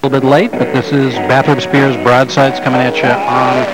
A little bit late, but this is Bathrop Spears Broadsides coming at you on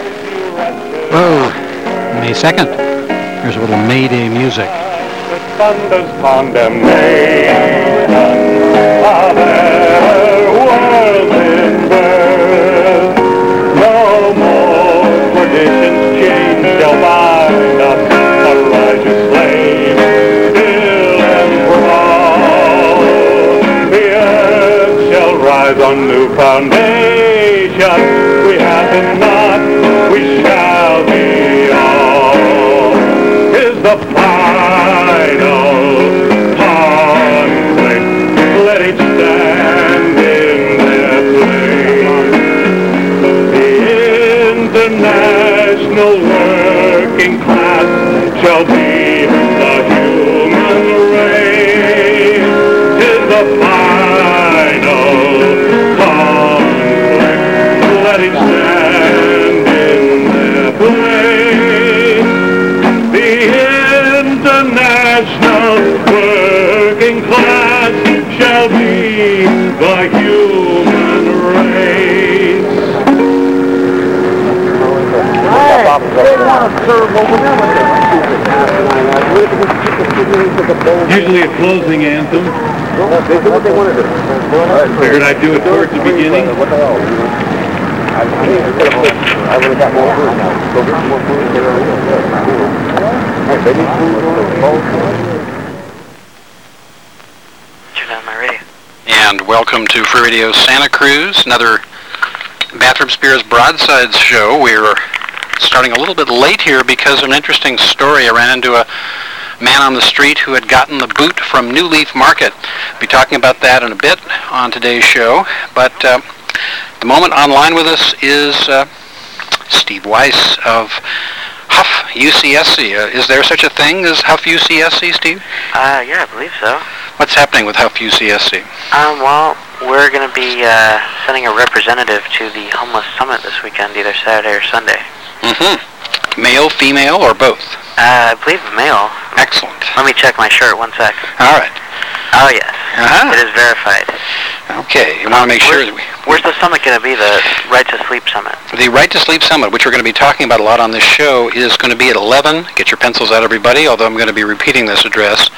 May 2nd. Here's a little May Day music. The thunder's condemnation of their world in birth. No more traditions change shall bind us, a righteous slave, still enthralled. The earth shall rise on new foundation. We have been not, we shall be all. Is the final conflict. Let each stand in their place. The international working class shall be the human race. Is the final conflict. Let each stand in their place. The international working class shall be the human race. Usually a closing anthem. Figured I'd do it towards the beginning. I would have got more food now. Turn on my radio. And welcome to Free Radio Santa Cruz, another Bathrop Spears Broadsides show. We're starting a little bit late here because of an interesting story. I ran into a man on the street who had gotten the boot from New Leaf Market. We'll be talking about that in a bit on today's show. But at the moment online with us is Steve Weiss of Huff UCSC. Is there such a thing as Huff UCSC, Steve? Yeah, I believe so. What's happening with Huff UCSC? Well, we're going to be sending a representative to the Homeless Summit this weekend, either Saturday or Sunday. Mm-hmm. Male, female, or both? I believe male. Excellent. Let me check my shirt, 1 sec. All right. Oh, yes. Uh-huh. It is verified. Okay, you want to make sure that Where's the summit going to be, the Right to Sleep Summit? The Right to Sleep Summit, which we're going to be talking about a lot on this show, is going to be at 11. Get your pencils out, everybody, although I'm going to be repeating this address.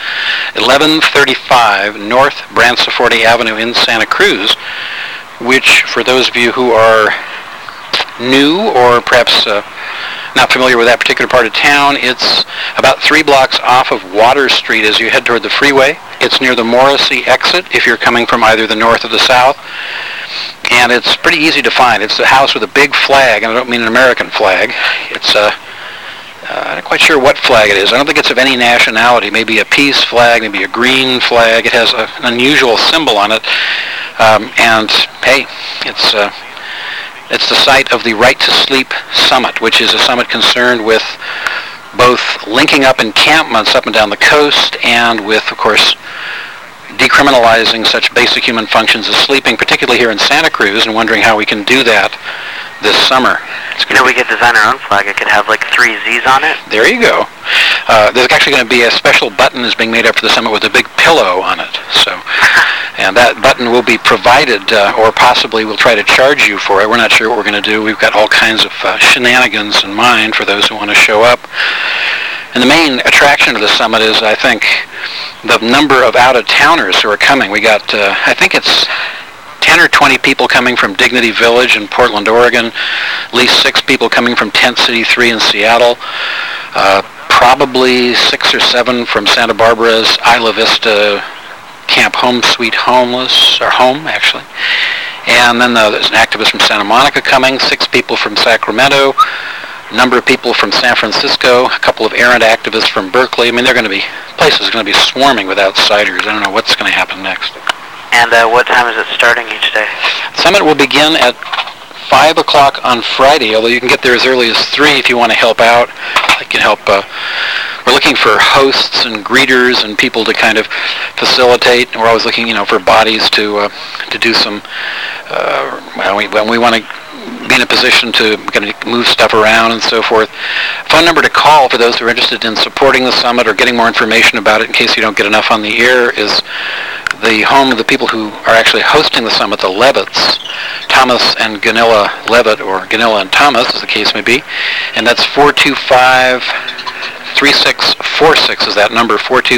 1135 North Branciforte Avenue in Santa Cruz, which, for those of you who are new or perhaps not familiar with that particular part of town, it's about 3 blocks off of Water Street as you head toward the freeway. It's near the Morrissey exit if you're coming from either the north or the south. And it's pretty easy to find. It's a house with a big flag, and I don't mean an American flag. It's I'm not quite sure what flag it is. I don't think it's of any nationality. Maybe a peace flag, maybe a green flag. It has an unusual symbol on it. And hey, it's the site of the Right to Sleep Summit, which is a summit concerned with both linking up encampments up and down the coast and with, of course, decriminalizing such basic human functions as sleeping, particularly here in Santa Cruz, and wondering how we can do that this summer. We could design our own flag. It could have like 3 Z's on it. There you go. There's actually going to be a special button that's being made up for the summit with a big pillow on it. So, and that button will be provided, or possibly we'll try to charge you for it. We're not sure what we're going to do. We've got all kinds of shenanigans in mind for those who want to show up. And the main attraction of the summit is, I think, the number of out-of-towners who are coming. We got, I think it's 10 or 20 people coming from Dignity Village in Portland, Oregon, at least 6 people coming from Tent City 3 in Seattle, probably 6 or 7 from Santa Barbara's Isla Vista Camp Home Sweet Homeless, or Home, actually. And then there's an activist from Santa Monica coming, 6 people from Sacramento, a number of people from San Francisco, a couple of errant activists from Berkeley. I mean, places are going to be swarming with outsiders. I don't know what's going to happen next. And what time is it starting each day? The summit will begin at 5 o'clock on Friday, although you can get there as early as 3 if you want to help out. I can help. We're looking for hosts and greeters and people to kind of facilitate. And we're always looking, for bodies to do some. When we want to be in a position to move stuff around and so forth. Phone number to call for those who are interested in supporting the summit or getting more information about it in case you don't get enough on the air is the home of the people who are actually hosting the summit, the Levitts, Thomas and Gunilla Levitt, or Gunilla and Thomas, as the case may be. And that's 425-3646 is that number,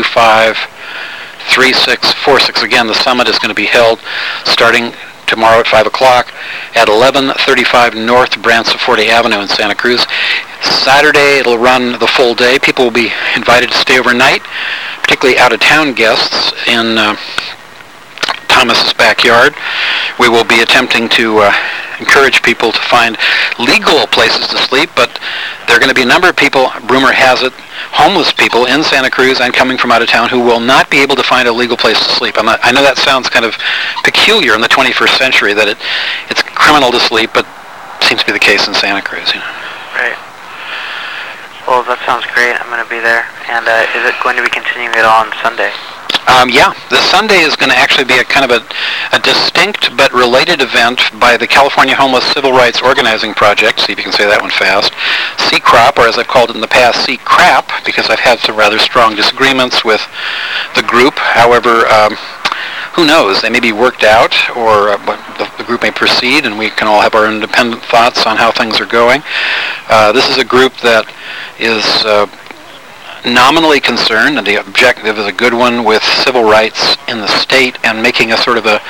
425-3646. Again, the summit is going to be held starting tomorrow at 5 o'clock at 1135 North Branciforte Avenue in Santa Cruz. Saturday, it'll run the full day. People will be invited to stay overnight, particularly out-of-town guests in Thomas's backyard. We will be attempting to encourage people to find legal places to sleep, but there are going to be a number of people, rumor has it, homeless people in Santa Cruz and coming from out of town who will not be able to find a legal place to sleep. I know that sounds kind of peculiar in the 21st century, that it's criminal to sleep, but seems to be the case in Santa Cruz. Right. Well, that sounds great. I'm going to be there. And is it going to be continuing at all on Sunday? Yeah, the Sunday is going to actually be a kind of a distinct but related event by the California Homeless Civil Rights Organizing Project. See if you can say that one fast. CCROP, or as I've called it in the past, CCRAP, because I've had some rather strong disagreements with the group. However, who knows? They may be worked out, or the group may proceed, and we can all have our independent thoughts on how things are going. This is a group that is nominally concerned, and the objective is a good one, with civil rights in the state and making a sort of a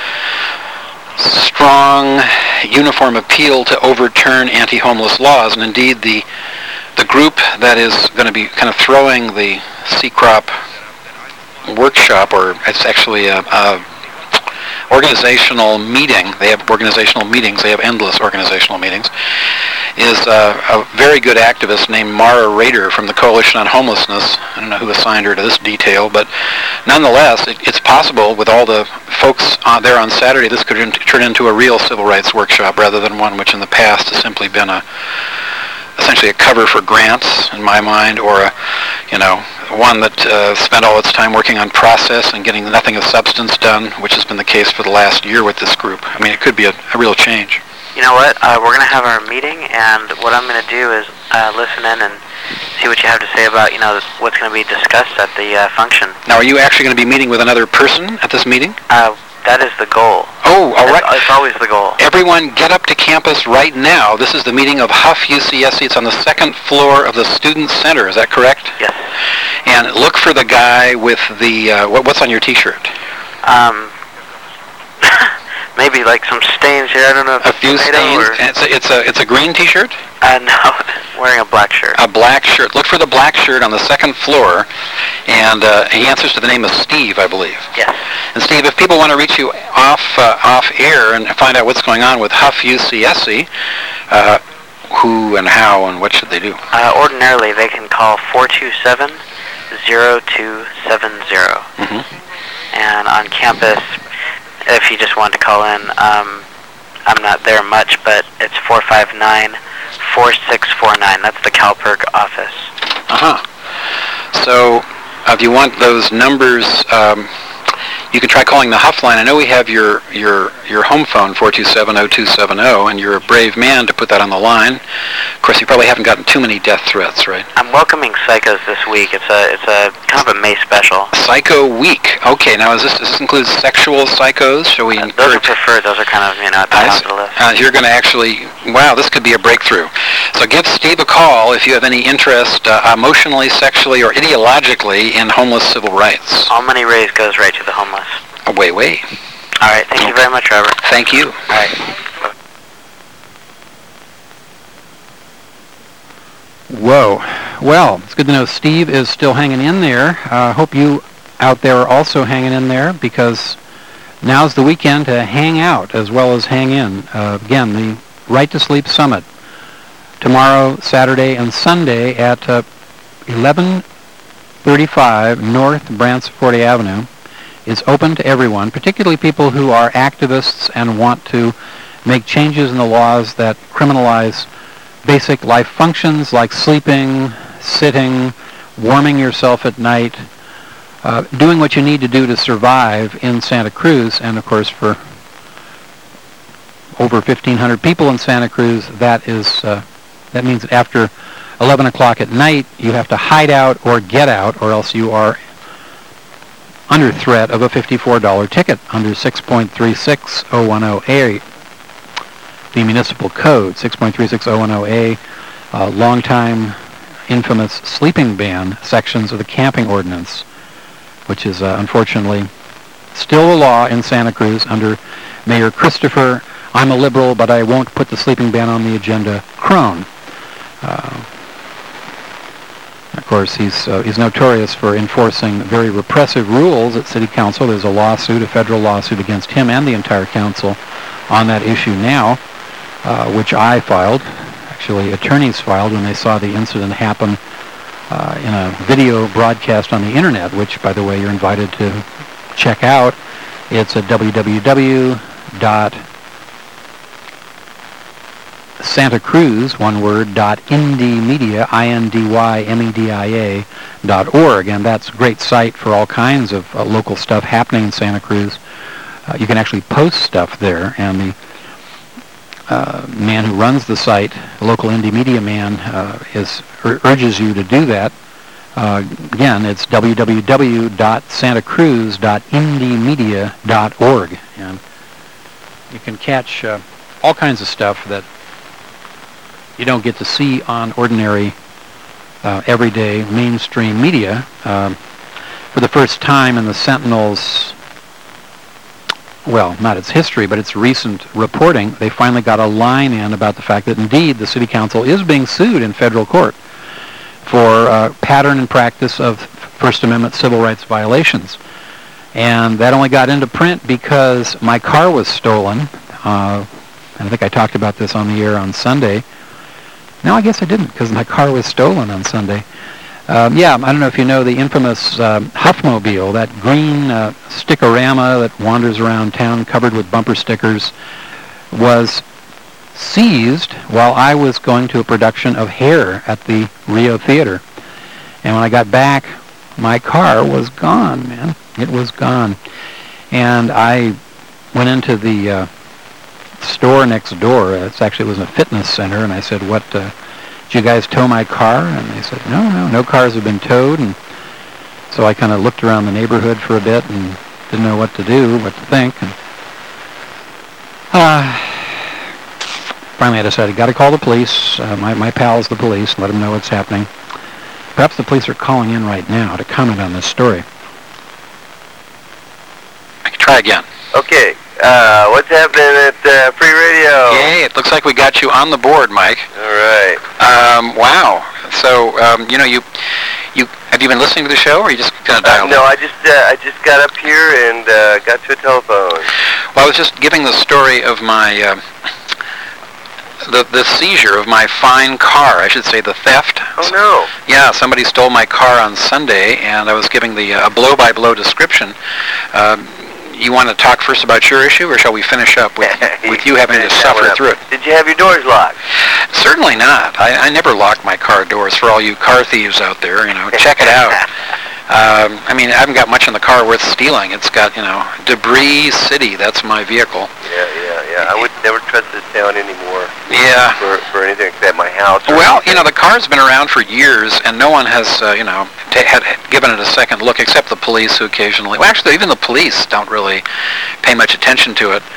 strong, uniform appeal to overturn anti-homeless laws. And indeed, the group that is going to be kind of throwing the CCROP workshop, or it's actually a organizational meeting. They have organizational meetings. They have endless organizational meetings. Is a very good activist named Mara Rader from the Coalition on Homelessness. I don't know who assigned her to this detail, but nonetheless, it's possible with all the folks there on Saturday, this could turn into a real civil rights workshop rather than one which in the past has simply been essentially a cover for grants, in my mind, or one that spent all its time working on process and getting nothing of substance done, which has been the case for the last year with this group. I mean, it could be a real change. You know what? We're going to have our meeting, and what I'm going to do is listen in and see what you have to say about, what's going to be discussed at the function. Now, are you actually going to be meeting with another person at this meeting? That is the goal. Oh, all right. It's always the goal. Everyone, get up to campus right now. This is the meeting of Huff UCSC. It's on the second floor of the Student Center. Is that correct? Yes. And look for the guy with the, what's on your T-shirt? Maybe like some stains here. I don't know if a few stains. It's a green T-shirt? No, wearing a black shirt. A black shirt. Look for the black shirt on the second floor, and he answers to the name of Steve, I believe. Yes. And Steve, if people want to reach you off air and find out what's going on with Huff UCSC, who and how and what should they do? Ordinarily, they can call 427-0270. Mm-hmm. And on campus, if you just want to call in, I'm not there much, but it's 459-4649. That's the CalPERG office. Uh-huh. So if you want those numbers, you can try calling the Huff line. I know we have your home phone, 427-0270, and you're a brave man to put that on the line. Of course, you probably haven't gotten too many death threats, right? I'm welcoming psychos this week. It's a kind of a May special. Psycho Week. Okay, now does this include sexual psychos? Shall we encourage? Those are preferred. Those are kind of, at the top of the list. You're going to actually, wow, this could be a breakthrough. So give Steve a call if you have any interest emotionally, sexually, or ideologically in homeless civil rights. All money raised goes right to the homeless. Wait. All right, thank you very much, Robert. Thank you. All right. Whoa. Well, it's good to know Steve is still hanging in there. Hope you out there are also hanging in there, because now's the weekend to hang out as well as hang in. Again, the Right to Sleep Summit tomorrow, Saturday, and Sunday at 1135 North Branciforte Avenue is open to everyone, particularly people who are activists and want to make changes in the laws that criminalize basic life functions like sleeping, sitting, warming yourself at night, doing what you need to do to survive in Santa Cruz. And of course, for over 1,500 people in Santa Cruz, that means that after 11 o'clock at night, you have to hide out or get out, or else you are under threat of a $54 ticket under 6.36010A, the municipal code, 6.36010A, longtime infamous sleeping ban sections of the camping ordinance, which is unfortunately still the law in Santa Cruz under Mayor Christopher, I'm a liberal, but I won't put the sleeping ban on the agenda, Crone. Of course, he's notorious for enforcing very repressive rules at City Council. There's a lawsuit, a federal lawsuit against him and the entire council on that issue now, which I filed. Actually, attorneys filed when they saw the incident happen in a video broadcast on the internet, which, by the way, you're invited to check out. It's at www.santacruz, one word, .indiemedia, INDYMEDIA.org, and that's a great site for all kinds of local stuff happening in Santa Cruz. You can actually post stuff there, and the man who runs the site, the local indie media man, urges you to do that. Again, it's www.santacruz.indiemedia.org, and you can catch all kinds of stuff that you don't get to see on ordinary, everyday mainstream media. For the first time in the Sentinel's, well, not its history, but its recent reporting, they finally got a line in about the fact that indeed the City Council is being sued in federal court for pattern and practice of First Amendment civil rights violations. And that only got into print because my car was stolen. I think I talked about this on the air on Sunday. No, I guess I didn't, because my car was stolen on Sunday. Yeah, I don't know if you know the infamous Huffmobile, that green stickorama that wanders around town covered with bumper stickers, was seized while I was going to a production of Hair at the Rio Theater. And when I got back, my car was gone, man. It was gone. And I went into the store next door. It was a fitness center, and I said, "What, did you guys tow my car?" And they said, no cars have been towed. And so I kind of looked around the neighborhood for a bit and didn't know what to do, what to think. And finally I decided, got to call the police, my pals, the police, let them know what's happening. Perhaps the police are calling in right now to comment on this story. I can try again. Okay, what's happening at Free Radio? Yay, it looks like we got you on the board, Mike. All right. Wow. So, you have you been listening to the show, or you just kind of dialed in? No, I just got up here and got to a telephone. Well, I was just giving the story of my the seizure of my fine car. I should say the theft. Oh no. Yeah, somebody stole my car on Sunday, and I was giving the a blow-by-blow description. You want to talk first about your issue, or shall we finish up with you having to suffer through it? Did you have your doors locked? Certainly not. I never lock my car doors. For all you car thieves out there, check it out. I haven't got much in the car worth stealing. It's got, Debris City. That's my vehicle. Yeah. I would never trust this town anymore. Yeah. For anything except my house. Well, the car's been around for years, and no one has, had given it a second look, except the police, who occasionally. Well, actually, even the police don't really pay much attention to it.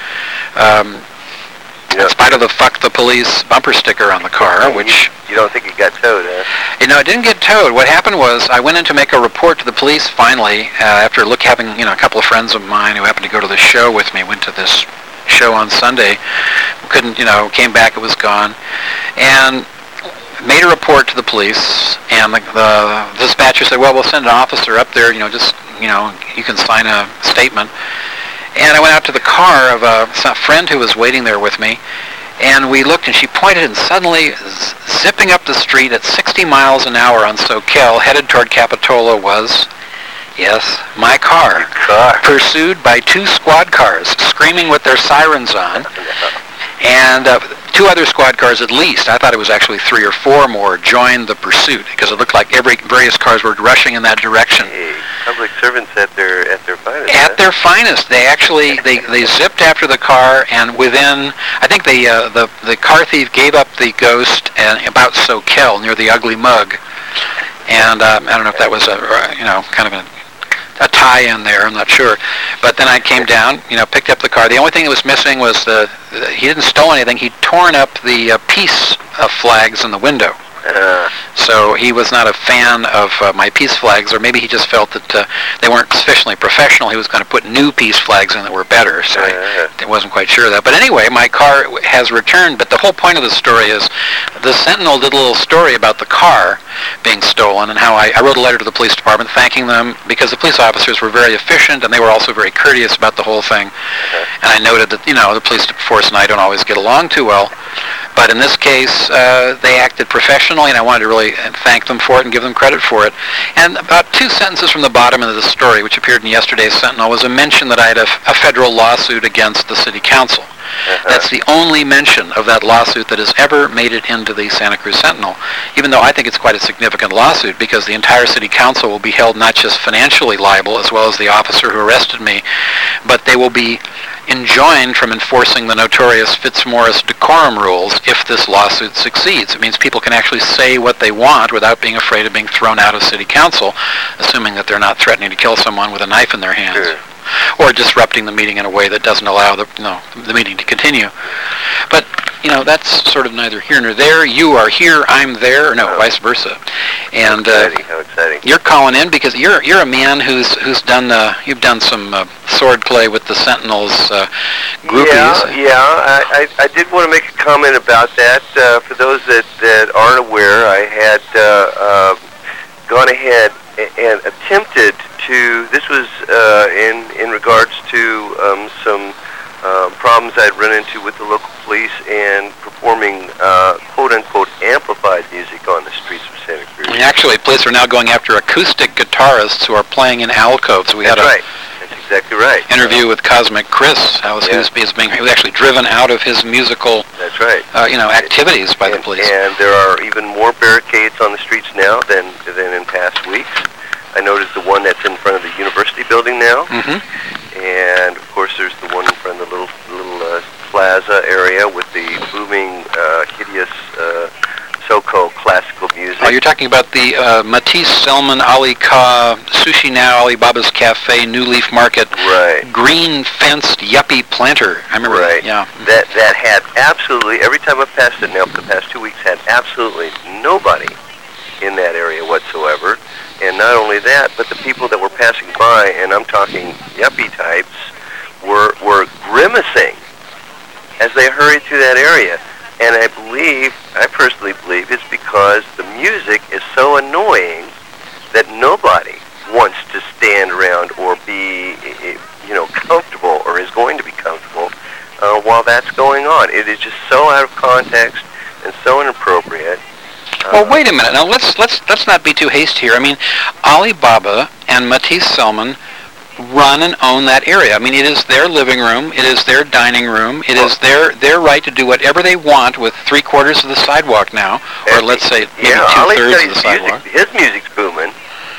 In spite of the "fuck the police" bumper sticker on the car, which... You don't think it got towed, huh? It didn't get towed. What happened was I went in to make a report to the police finally, after having, a couple of friends of mine who happened to go to the show with me, went to this show on Sunday, couldn't, came back, it was gone, and made a report to the police, and the dispatcher said, well, we'll send an officer up there, you can sign a statement. And I went out to the car of a friend who was waiting there with me, and we looked, and she pointed, and suddenly, zipping up the street at 60 miles an hour on Soquel, headed toward Capitola, was, yes, my car, pursued by 2 squad cars, screaming with their sirens on, and 2 other squad cars at least. I thought it was actually 3 or 4 more joined the pursuit, because it looked like various cars were rushing in that direction. Hey, public servants at their finest. At their finest. They actually they zipped after the car, and within, I think the car thief gave up the ghost about Soquel near the Ugly Mug, and I don't know if that was kind of a tie-in there. I'm not sure. But then I came down, picked up the car. The only thing that was missing was he didn't steal anything. He'd torn up the peace flags in the window. So he was not a fan of my peace flags, or maybe he just felt that they weren't sufficiently professional. He was going to put new peace flags in that were better, so I wasn't quite sure of that. But anyway, my car has returned, but the whole point of the story is the Sentinel did a little story about the car being stolen and how I wrote a letter to the police department thanking them because the police officers were very efficient and they were also very courteous about the whole thing. And I noted that, the police force and I don't always get along too well. But in this case, they acted professionally, and I wanted to really thank them for it and give them credit for it. And about 2 sentences from the bottom of the story, which appeared in yesterday's Sentinel, was a mention that I had a federal lawsuit against the city council. That's the only mention of that lawsuit that has ever made it into the Santa Cruz Sentinel, even though I think it's quite a significant lawsuit because the entire city council will be held not just financially liable as well as the officer who arrested me, but they will be enjoined from enforcing the notorious Fitzmaurice decorum rules if this lawsuit succeeds. It means people can actually say what they want without being afraid of being thrown out of city council, assuming that they're not threatening to kill someone with a knife in their hands. Sure. Or disrupting the meeting in a way that doesn't allow the meeting to continue. But, that's sort of neither here nor there. You are here, I'm there, or no, vice versa. And How exciting. you're calling in because you're a man who's done you've done some sword play with the Sentinels groupies. Yeah. I did want to make a comment about that. For those that aren't aware, I had gone ahead and attempted to. This was in regards to some problems I'd run into with the local police and performing quote-unquote amplified music on the streets of Santa Cruz. I mean, actually, police are now going after acoustic guitarists who are playing in alcoves. We had That's right. That's exactly right. interview with Cosmic Chris. He was actually driven out of his musical That's right. activities by the police. And there are even more barricades on the streets now than in past weeks. I noticed the one that's in front of the university building now. And of course there's the one in front of the little plaza area with the booming, hideous so-called classical music. Oh, you're talking about the Matisse Selman Ali Ka Sushi Now Alibaba's Cafe New Leaf Market green fenced yuppie planter. I remember that. Yeah. That had absolutely, every time I've passed it now for the past 2 weeks, had absolutely nobody in that area whatsoever. And not only that, but the people that were passing by, and I'm talking yuppie types, were grimacing as they hurried through that area. And I personally believe it's because the music is so annoying that nobody wants to stand around or be, comfortable or is going to be comfortable while that's going on. It is just so out of context and so inappropriate. Well, wait a minute. Now, let's not be too hasty here. I mean, Alibaba and Matisse Selman run and own that area. I mean, it is their living room. It is their dining room. It is their right to do whatever they want with 3/4 of the sidewalk now, or let's say maybe 2/3 of the sidewalk. His music's booming.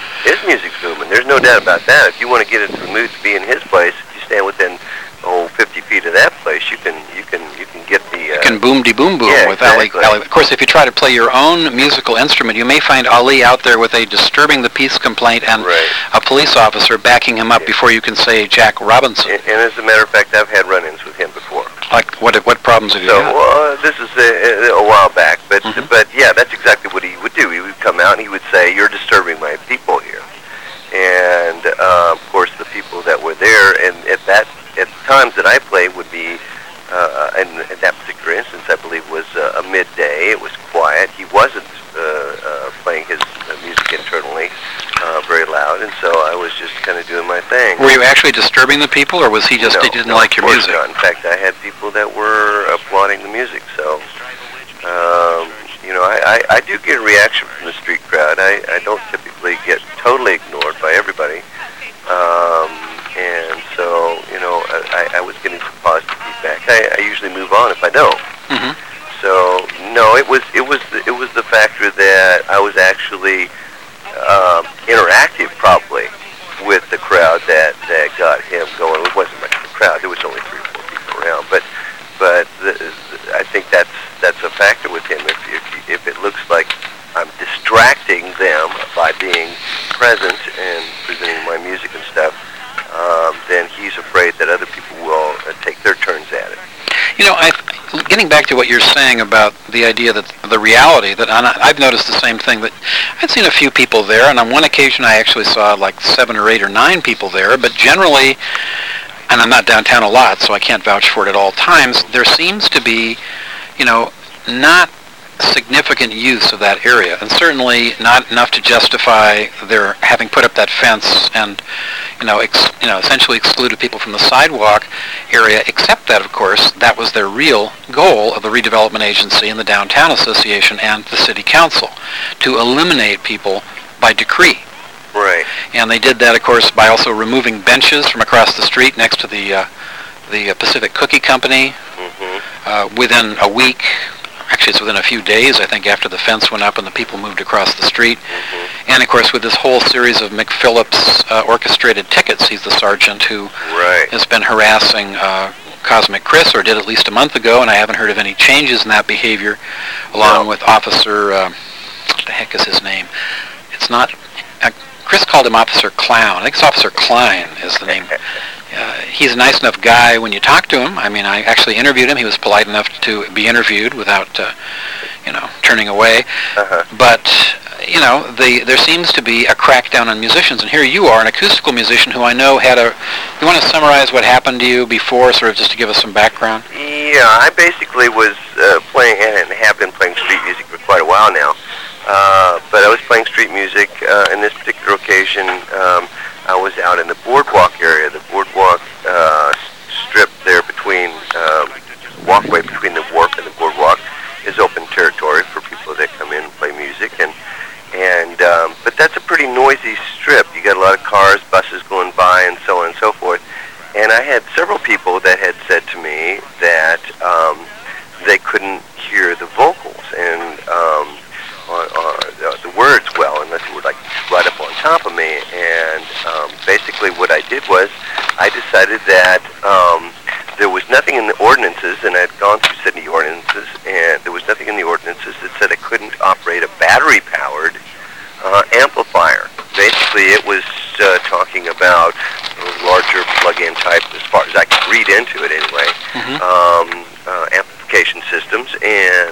There's no doubt about that. If you want to get into the mood to be in his place, if you stand within 50 feet of that place, you can get the. You can boom-de-boom with exactly. Ali. Of course, if you try to play your own musical instrument, you may find Ali out there with a disturbing the peace complaint and a police officer backing him up before you can say Jack Robinson. And as a matter of fact, I've had run-ins with him before. Like what problems have you had? This is a while back, but yeah, that's exactly what he would do. He would come out and he would say, "You're disturbing my people here," and of course the people that were there, and at the times that I played would be. In that particular instance, I believe was a midday. It was quiet. He wasn't playing his music internally very loud, and so I was just kind of doing my thing. Were you actually disturbing the people, or was he just he didn't like your music? No, in fact, I had people that were applauding the music. So, I do get a reaction from the street crowd. I don't typically get totally ignored by everybody. And so, I was getting some positive feedback. I usually move on if I don't. So, no, it was the factor that I was actually interactive probably with the crowd that got him going. It wasn't much of a crowd. There was only 3 or 4 people around. But I think that's a factor with him. If it looks like I'm distracting them by being present and presenting my music and stuff. Getting back to what you're saying about the idea that the reality that I've noticed the same thing, that I'd seen a few people there, and on one occasion I actually saw like 7 or 8 or 9 people there, but generally, and I'm not downtown a lot, so I can't vouch for it at all times, there seems to be, not significant use of that area, and certainly not enough to justify their having put up that fence and essentially excluded people from the sidewalk area, except that, of course, that was their real goal of the redevelopment agency and the Downtown Association and the City Council, to eliminate people by decree. Right. And they did that, of course, by also removing benches from across the street next to the Pacific Cookie Company. Within a week, actually it's within a few days, I think, after the fence went up and the people moved across the street. And, of course, with this whole series of McPhillips orchestrated tickets, he's the sergeant who has been harassing Cosmic Chris, or did at least a month ago, and I haven't heard of any changes in that behavior, along with Officer, what the heck is his name? It's not, Chris called him Officer Clown. I think it's Officer Klein is the name. He's a nice enough guy when you talk to him. I mean, I actually interviewed him. He was polite enough to be interviewed without, turning away. But, there seems to be a crackdown on musicians. And here you are, an acoustical musician who I know had you want to summarize what happened to you before, sort of just to give us some background? Yeah, I basically was playing, and have been playing street music for quite a while now. But I was playing street music. In this particular occasion, I was out in the boardwalk area. The boardwalk strip there between, walkway between the wharf and the boardwalk is open territory for people that come in and play music. But that's a pretty noisy strip. You got a lot of cars, buses going by, and so on and so forth. And I had several people that had said to me that they couldn't hear the vocals and the words well, unless they were like right up on top of me. And basically what I did was I decided that there was nothing in the ordinances, and I'd gone through city ordinances, and there was nothing in the ordinances that said I couldn't operate a battery-powered amplifier. Basically, it was talking about larger plug-in type, as far as I could read into it anyway, amplification systems, and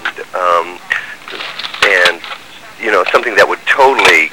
something that would totally,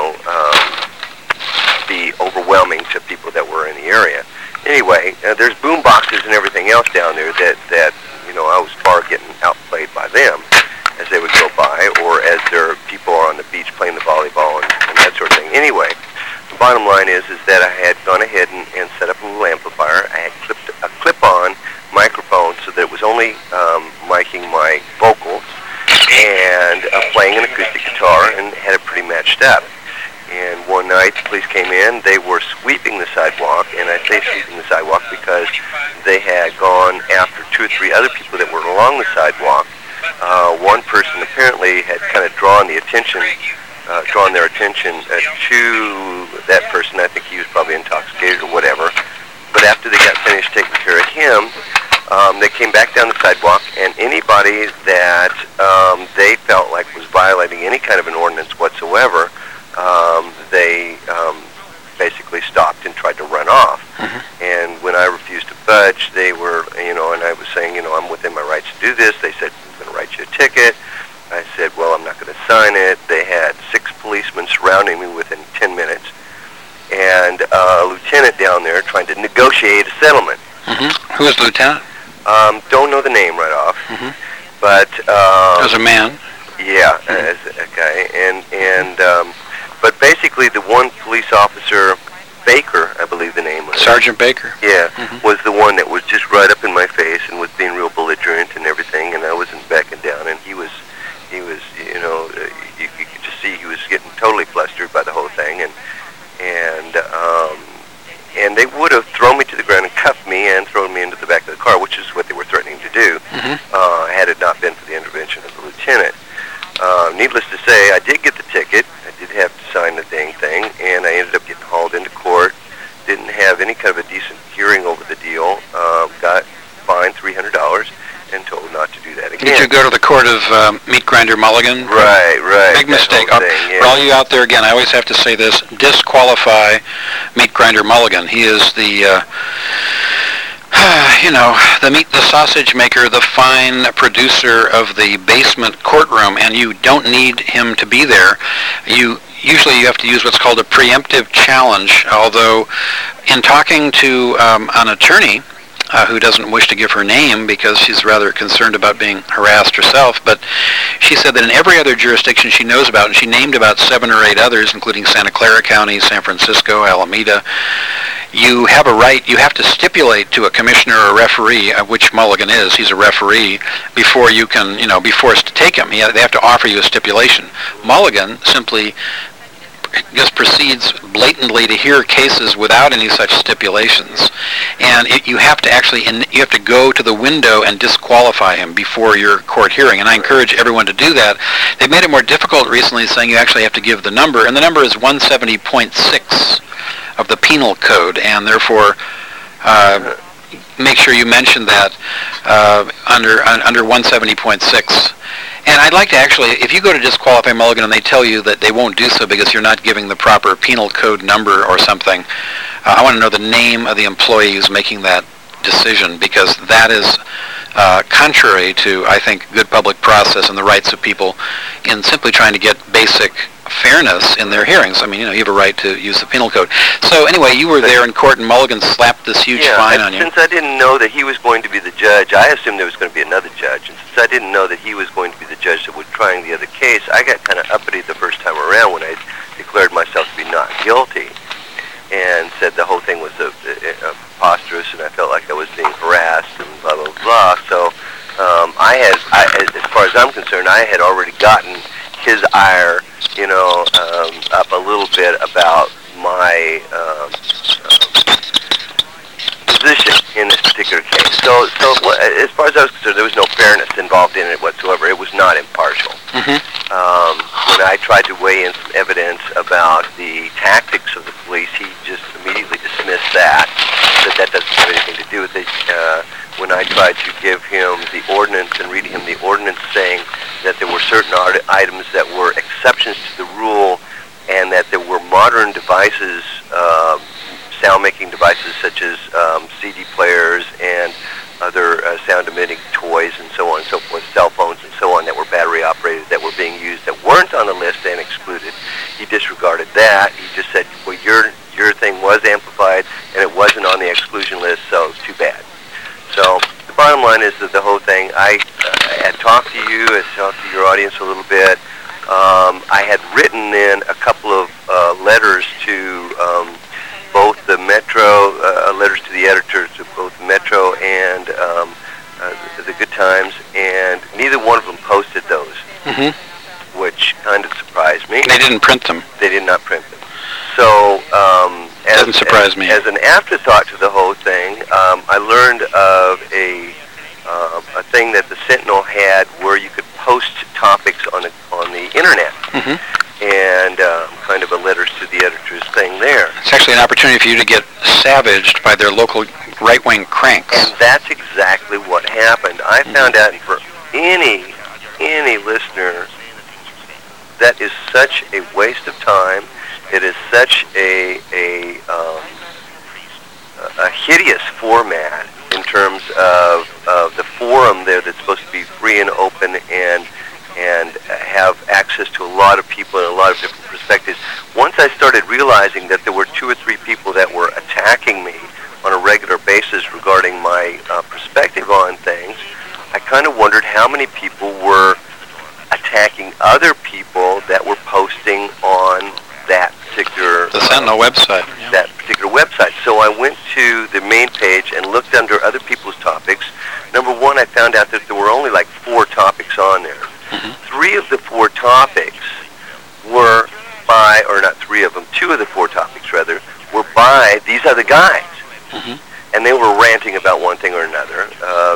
be overwhelming to people that were in the area. Anyway, there's boom boxes and everything else down there that I was far getting outplayed by them as they would go by, or as their people are on the beach playing the volleyball and that sort of thing. Anyway, the bottom line is that I had gone ahead and set up a little amplifier. I had clipped a clip-on microphone so that it was only miking my vocals, and playing an acoustic guitar, and had it pretty matched up. And one night the police came in. They were sweeping the sidewalk, and I say sweeping the sidewalk because they had gone after 2 or 3 other people that were along the sidewalk. One person apparently had kind of drawn their attention to that person. I think he was probably intoxicated or whatever. But after they got finished taking care of him, they came back down the sidewalk, and anybody that they felt like was violating any kind of an ordinance whatsoever, they basically stopped and tried to run off. And when I refused to budge, they were, and I was saying, I'm within my rights to do this. They said, I'm going to write you a ticket. I said, well, I'm not going to sign it. They had 6 policemen surrounding me within 10 minutes, and a lieutenant down there trying to negotiate a settlement. Who was the lieutenant? Don't know the name right off, but it was a man. Yeah, okay, and but basically the one police officer, Baker, I believe the name was. Sergeant Baker. Yeah, was the one that was just right up in my face and was being real belligerent and everything, and I wasn't backing down, and he was, you could just see he was getting totally flustered by the whole thing, and they would have thrown me to the ground and cuffed me and thrown me into the back of the car, which is what they were threatening to do, had it not been for the intervention of the lieutenant. Needless to say, I did get the ticket. I did have to sign the dang thing, and I ended up getting hauled into court. Didn't have any kind of a decent hearing over the deal. Got fined $300 and told not to do that again. Did you go to the court of Meat Grinder Mulligan? Right. Big mistake. For all you out there, again, I always have to say this, disqualify Meat Grinder Mulligan. He is the the sausage maker, the fine producer of the basement courtroom, and you don't need him to be there. Usually you have to use what's called a preemptive challenge, although in talking to an attorney who doesn't wish to give her name because she's rather concerned about being harassed herself, but she said that in every other jurisdiction she knows about, and she named about 7 or 8 others, including Santa Clara County, San Francisco, Alameda, you have a right, you have to stipulate to a commissioner or a referee, which Mulligan is, he's a referee, before you can, be forced to take him. They have to offer you a stipulation. Mulligan simply just proceeds blatantly to hear cases without any such stipulations, and you have to go to the window and disqualify him before your court hearing, and I encourage everyone to do that. They've made it more difficult recently, saying you actually have to give the number, and the number is 170.6 of the penal code, and therefore make sure you mention that under 170.6. And I'd like to actually, if you go to disqualify Mulligan and they tell you that they won't do so because you're not giving the proper penal code number or something, I want to know the name of the employee who's making that decision, because that is contrary to, I think, good public process and the rights of people in simply trying to get basic fairness in their hearings. I mean, you have a right to use the penal code. So anyway, you were there in court and Mulligan slapped this huge fine on you. Since I didn't know that he was going to be the judge, I assumed there was going to be another judge. And since I didn't know that he was going to be the judge that was trying the other case, I got kind of uppity the first time around when I declared myself to be not guilty and said the whole thing was preposterous and I felt like I was being harassed and blah, blah, blah. So as far as I'm concerned, I had already gotten his ire, up a little bit about my position in this particular case. So as far as I was concerned, there was no fairness involved in it whatsoever. It was not impartial. Mm-hmm. When I tried to weigh in some evidence about the tactics of the police, he just immediately dismissed that doesn't have anything to do with it. When I tried to give him the ordinance and read him the ordinance saying that there were certain items that were exceptions to the rule and that there were modern devices, sound-making devices such as CD players and other sound-emitting toys and so on and so forth, cell phones and so on that were battery-operated that were being used that weren't on the list and excluded. He disregarded that. He just said, well, your thing was amplified and it wasn't on the exclusion list, so too bad. So the bottom line is that the whole thing, I had talked to you, I talked to your audience a little bit. I had written in a couple of letters to both the Metro, letters to the editors of both Metro and the Good Times, and neither one of them posted those, which kind of surprised me. They didn't print them. They did not print them. So doesn't surprise me. As an afterthought to the whole thing, I learned of a thing that the Sentinel had where you could post topics on the internet, and kind of a letters to the editors thing there. It's actually an opportunity for you to get savaged by their local right-wing cranks. And that's exactly what happened. I found out for any listener, that is such a waste of time. It is such a hideous format in terms of the forum there that's supposed to be free and open and have access to a lot of people and a lot of different perspectives. Once I started realizing that there were 2 or 3 people that were attacking me on a regular basis regarding my perspective on things, I kind of wondered how many people were attacking other people that were posting on that particular the Sentinel website. That particular website. So I went to the main page and looked under other people's topics. Number one, I found out that there were only like 4 topics on there. 3 of the 4 topics were by, or not 3 of them, 2 of the 4 topics rather, were by these other guys. And they were ranting about one thing or another.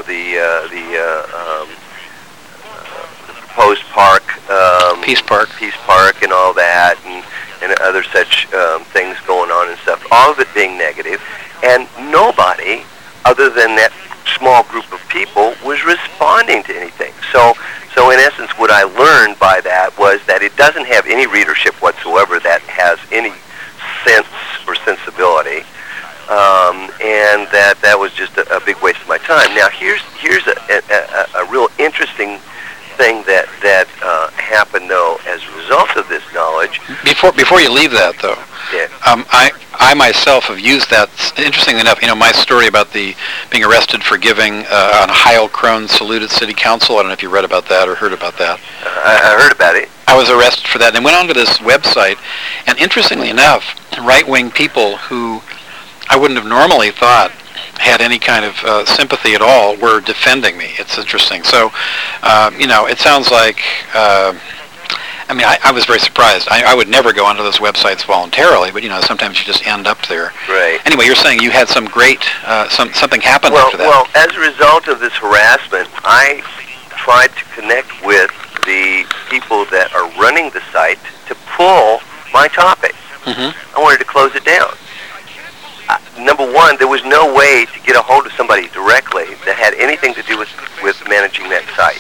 The proposed park, Peace Park, and all that, and other such things going on and stuff. All of it being negative, and nobody, other than that small group of people, was responding to anything. So in essence, what I learned by that was that it doesn't have any readership whatsoever that has any sense or sensibility. and that was just a big waste of my time. Now, here's a real interesting thing that happened, though, as a result of this knowledge. Before you leave that, though, Yeah. I myself have used that. Interestingly enough, my story about the being arrested for giving an Heil Krone salute at City Council. I don't know if you read about that or heard about that. I heard about it. I was arrested for that and went onto this website, and interestingly enough, right-wing people who I wouldn't have normally thought had any kind of sympathy at all were defending me. It's interesting. So, it sounds like, I was very surprised. I would never go onto those websites voluntarily, but, sometimes you just end up there. Right. Anyway, you're saying you had some great, something happened after that. Well, as a result of this harassment, I tried to connect with the people that are running the site to pull my topic. Mm-hmm. I wanted to close it down. Number one, there was no way to get a hold of somebody directly that had anything to do with managing that site.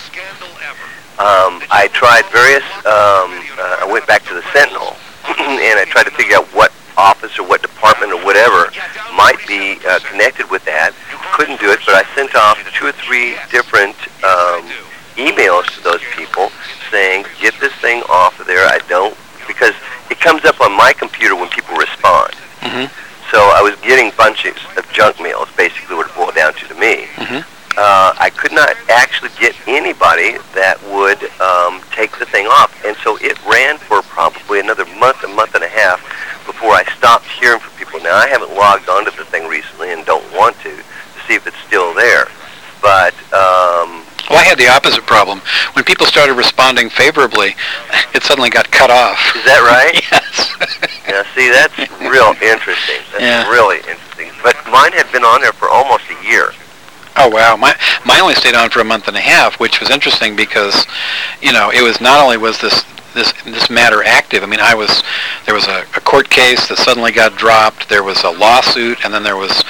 I tried various, I went back to the Sentinel, and I tried to figure out what office or what department or whatever might be connected with that. Couldn't do it, but I sent off 2 or 3 different emails to those people saying, get this thing off of there. Because it comes up on my computer when people respond. Mm-hmm. So I was getting bunches of junk mail, is basically what it boiled down to me. Mm-hmm. I could not actually get anybody that would take the thing off. And so it ran for probably another month and a half before I stopped hearing from people. Now, I haven't logged onto the thing recently and don't want to see if it's still there. But well, I had the opposite problem. When people started responding favorably, it suddenly got cut off. Is that right? Yes. Now, see, that's real interesting. That's really interesting. But mine had been on there for almost a year. Oh, wow. Mine only stayed on for a month and a half, which was interesting because, it was not only was this matter active. There was a court case that suddenly got dropped. There was a lawsuit, and then there was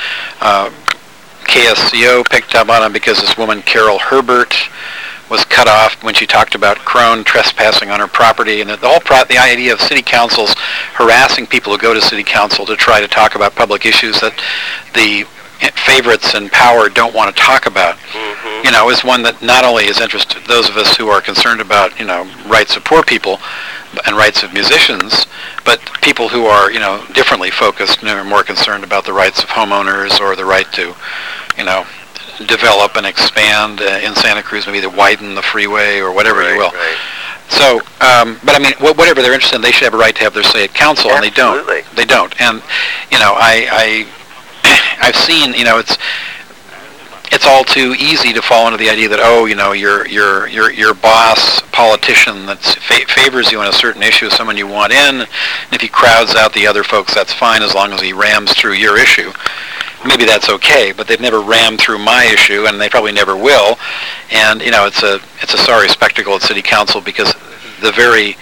KSCO picked up on it because this woman, Carol Herbert, was cut off when she talked about Krone trespassing on her property, and the idea of city councils harassing people who go to city council to try to talk about public issues that the favorites in power don't want to talk about, is one that not only is interested those of us who are concerned about, rights of poor people and rights of musicians, but people who are, differently focused and are more concerned about the rights of homeowners or the right to, develop and expand in Santa Cruz, maybe to widen the freeway or whatever you will. Right. So, whatever they're interested in, they should have a right to have their say at council, and they don't. They don't. And, I've seen, it's all too easy to fall into the idea that, your boss, politician that favors you on a certain issue is someone you want in, and if he crowds out the other folks, that's fine as long as he rams through your issue. Maybe that's okay, but they've never rammed through my issue, and they probably never will. And it's a sorry spectacle at City Council because the very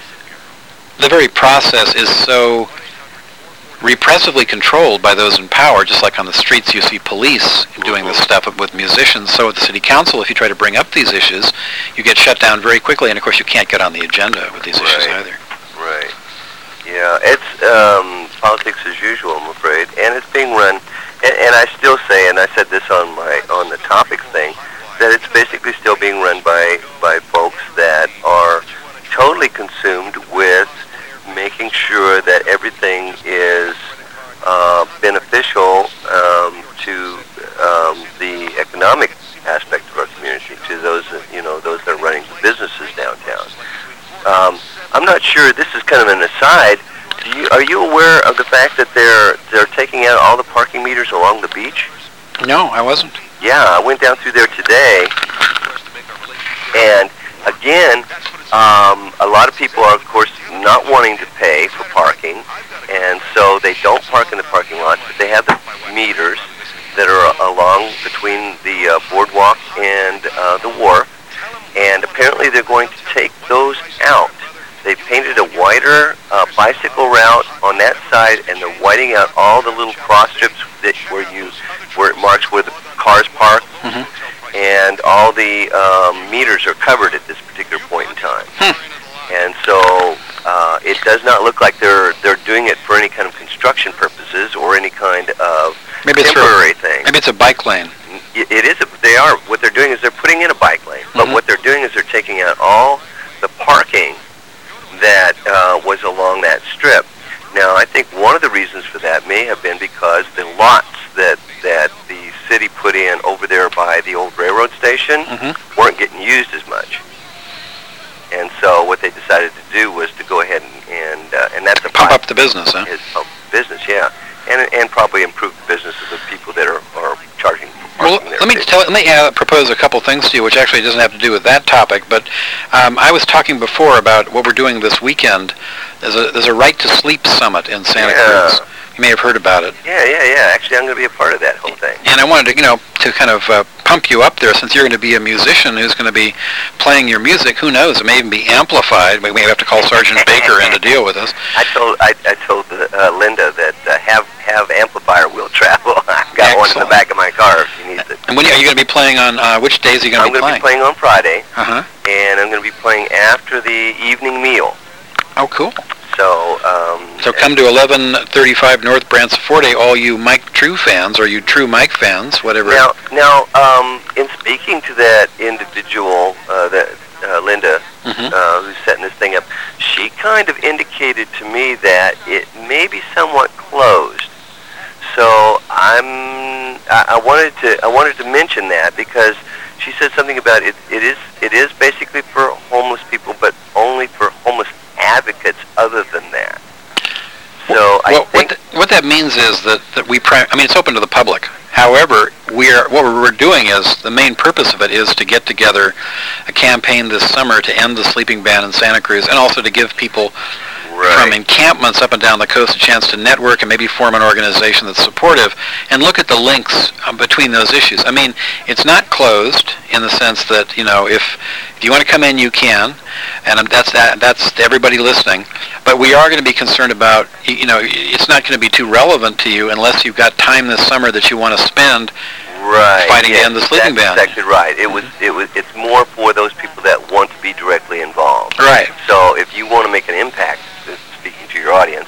process is so repressively controlled by those in power. Just like on the streets, you see police doing this stuff with musicians. So at the City Council, if you try to bring up these issues, you get shut down very quickly, and of course, you can't get on the agenda with these issues either. Right. Yeah, it's politics as usual, I'm afraid, and it's being run. And I still say, and I said this on the topics thing, that it's basically still being run by folks that are totally consumed with making sure that everything is beneficial to the economic aspect of our community, to those those that are running businesses downtown. I'm not sure. This is kind of an aside. Are you aware of the fact that they're taking out all the parking meters along the beach? No, I wasn't. Yeah, I went down through there today, and again, a lot of people are, of course, not wanting to pay for parking, and so they don't park in the parking lot, but they have the meters that are along between the boardwalk and the wharf, and apparently they're going to take those out. They've painted a wider bicycle route on that side, and they're whiting out all the little cross strips where it marks where the cars park, and all the meters are covered at this particular point in time. And so it does not look like they're doing it for any kind of construction purposes. bridges or any kind of Maybe it's temporary thing. Maybe it's a bike lane. It is. What they're doing is they're putting in a bike lane, but what they're doing is they're taking out all the parking that was along that strip. Now, I think one of the reasons for that may have been because the lots that the city put in over there by the old railroad station weren't getting used as much. And so what they decided to do was to go ahead and that's a Pump up the business, huh? Pump business, yeah, and probably improve the business of the people that are charging. Well, let me propose a couple things to you, which actually doesn't have to do with that topic. But I was talking before about what we're doing this weekend. There's a Right to Sleep Summit in Santa Cruz. You may have heard about it. Yeah. Actually, I'm going to be a part of that whole thing. And I wanted to kind of pump you up there, since you're going to be a musician who's going to be playing your music. Who knows? It may even be amplified. We may have to call Sergeant Baker in to deal with us. I told Linda that have amplifier will travel. I've got one in the back of my car if she needs it. And when are you going to be playing on? Which days are you going to be playing? I'm going to be playing on Friday, and I'm going to be playing after the evening meal. Oh, cool. So come to 1135 North Branciforte, all you Mike True fans, or you True Mike fans, whatever. Now, in speaking to that individual, Linda, who's setting this thing up, she kind of indicated to me that it may be somewhat closed. So I wanted to mention that, because she said something about it. It is basically for homeless people, but only for homeless advocates other than that. So I think what that means is that it's open to the public. However, what we're doing is, the main purpose of it is to get together a campaign this summer to end the sleeping ban in Santa Cruz, and also to give people from encampments up and down the coast a chance to network and maybe form an organization that's supportive, and look at the links between those issues. I mean, it's not closed in the sense that, if you want to come in, you can, and that's to everybody listening. But we are going to be concerned about, it's not going to be too relevant to you unless you've got time this summer that you want to spend fighting to end the sleeping ban. That's exactly right. It's more for those people that want to be directly involved. Right. So if you want to make an impact, speaking to your audience,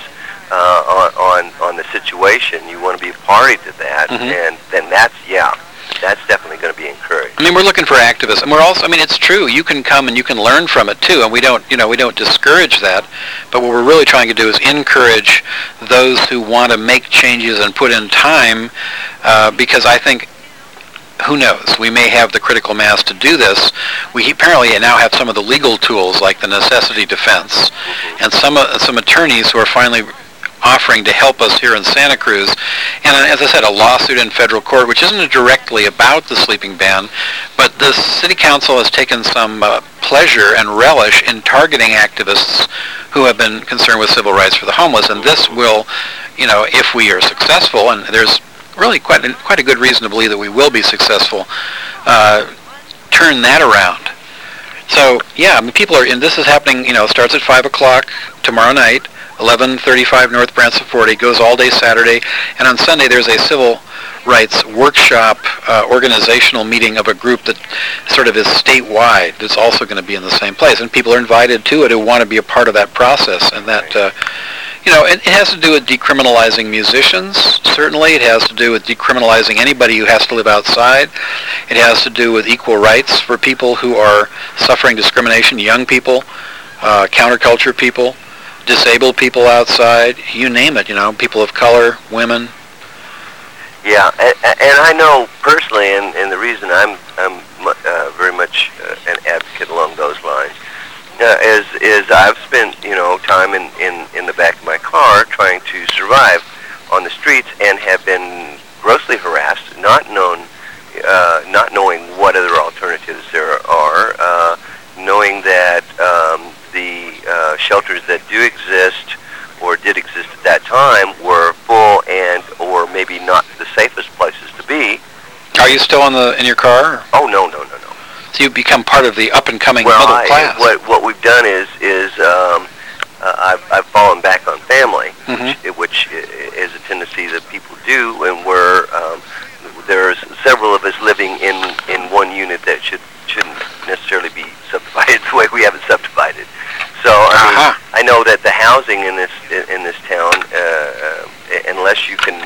on the situation, you want to be a party to that, and then that's definitely going to be encouraged. I mean, we're looking for activists, and we're also, it's true, you can come and you can learn from it too, and we don't discourage that, but what we're really trying to do is encourage those who want to make changes and put in time, because I think, who knows, we may have the critical mass to do this. We apparently now have some of the legal tools, like the necessity defense, and some attorneys who are finally offering to help us here in Santa Cruz. And as I said, a lawsuit in federal court, which isn't directly about the sleeping ban, but the city council has taken some pleasure and relish in targeting activists who have been concerned with civil rights for the homeless. And this will, if we are successful, and there's really quite a good reason to believe that we will be successful, turn that around. So, people are, and this is happening, starts at 5 o'clock tomorrow night, 1135 North Branciforte, goes all day Saturday, and on Sunday there's a civil rights workshop organizational meeting of a group that sort of is statewide that's also going to be in the same place, and people are invited to it who want to be a part of that process, and that it has to do with decriminalizing musicians, certainly. It has to do with decriminalizing anybody who has to live outside. It has to do with equal rights for people who are suffering discrimination, young people, counterculture people, disabled people outside, you name it, people of color, women. Yeah, and I know personally, and the reason I'm very much an advocate along those lines, is I've spent time in the back of my car trying to survive on the streets, and have been grossly harassed, not knowing what other alternatives there are, knowing that the shelters that do exist or did exist at that time were full and or maybe not the safest places to be. Are you still in your car? Oh, no. So you've become part of the up-and-coming middle class. What we've done is I've fallen back on family, which is a tendency that people do, and there's several of us living in one unit that shouldn't necessarily be subdivided the way we have it subdivided. So I know that the housing in this town, unless you can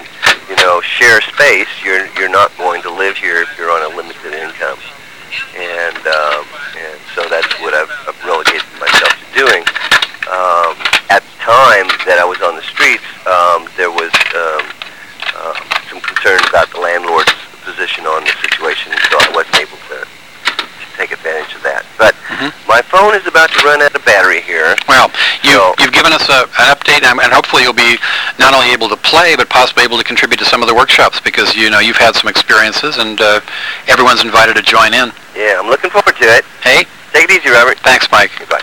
share space, you're not going to live here if you're on a limited income. And so that's what I've relegated myself to doing. At the time that I was on the streets, there was some concern about the landlord's position on the situation, so I wasn't able to take advantage of that. But my phone is about to run out of battery here. Well, you've given us an update, and hopefully you'll be not only able to play, but possibly able to contribute to some of the workshops, because you've had some experiences, and everyone's invited to join in. Yeah, I'm looking forward to it. Hey? Take it easy, Robert. Thanks, Mike. Goodbye.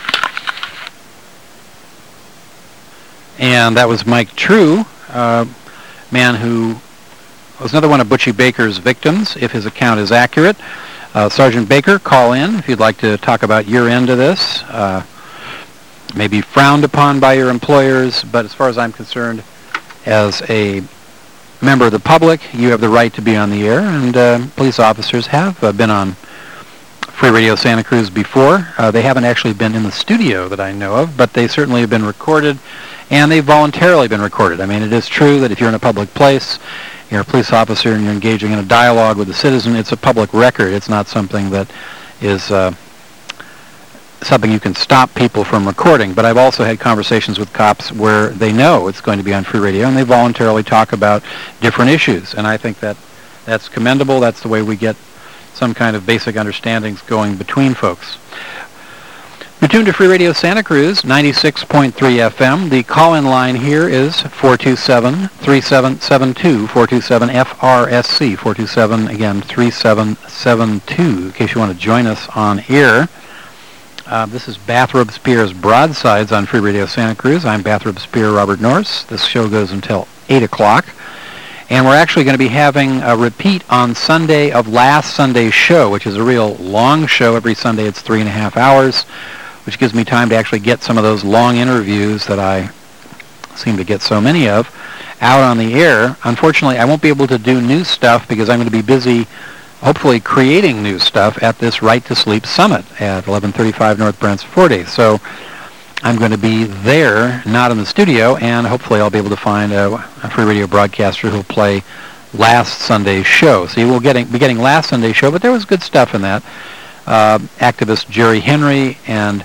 And that was Mike True, man who was another one of Butchie Baker's victims, if his account is accurate. Sergeant Baker, call in if you'd like to talk about your end of this. Maybe frowned upon by your employers, but as far as I'm concerned, as a member of the public, you have the right to be on the air, and police officers have been on Free Radio Santa Cruz before. They haven't actually been in the studio that I know of, but they certainly have been recorded, and they've voluntarily been recorded. I mean, it is true that if you're in a public place, you're a police officer and you're engaging in a dialogue with a citizen, it's a public record. It's not something that is something you can stop people from recording. But I've also had conversations with cops where they know it's going to be on Free Radio, and they voluntarily talk about different issues. And I think that that's commendable. That's the way we get some kind of basic understandings going between folks. You're tuned to Free Radio Santa Cruz, 96.3 FM. The call-in line here is 427-3772, 427-FRSC, 427, again, 3772, in case you want to join us on air. This is Bathrobe Spear's Broadsides on Free Radio Santa Cruz. I'm Bathrobe Spear Robert Norris. This show goes until 8 o'clock. And we're actually going to be having a repeat on Sunday of last Sunday's show, which is a real long show. Every Sunday it's 3.5 hours, which gives me time to actually get some of those long interviews that I seem to get so many of out on the air. Unfortunately, I won't be able to do new stuff because I'm going to be busy, hopefully, creating new stuff at this Right to Sleep Summit at 1135 North Branciforte. So I'm going to be there, not in the studio, and hopefully I'll be able to find a free radio broadcaster who'll play last Sunday's show. So you will be getting last Sunday's show, but there was good stuff in that. Activist Jerry Henry and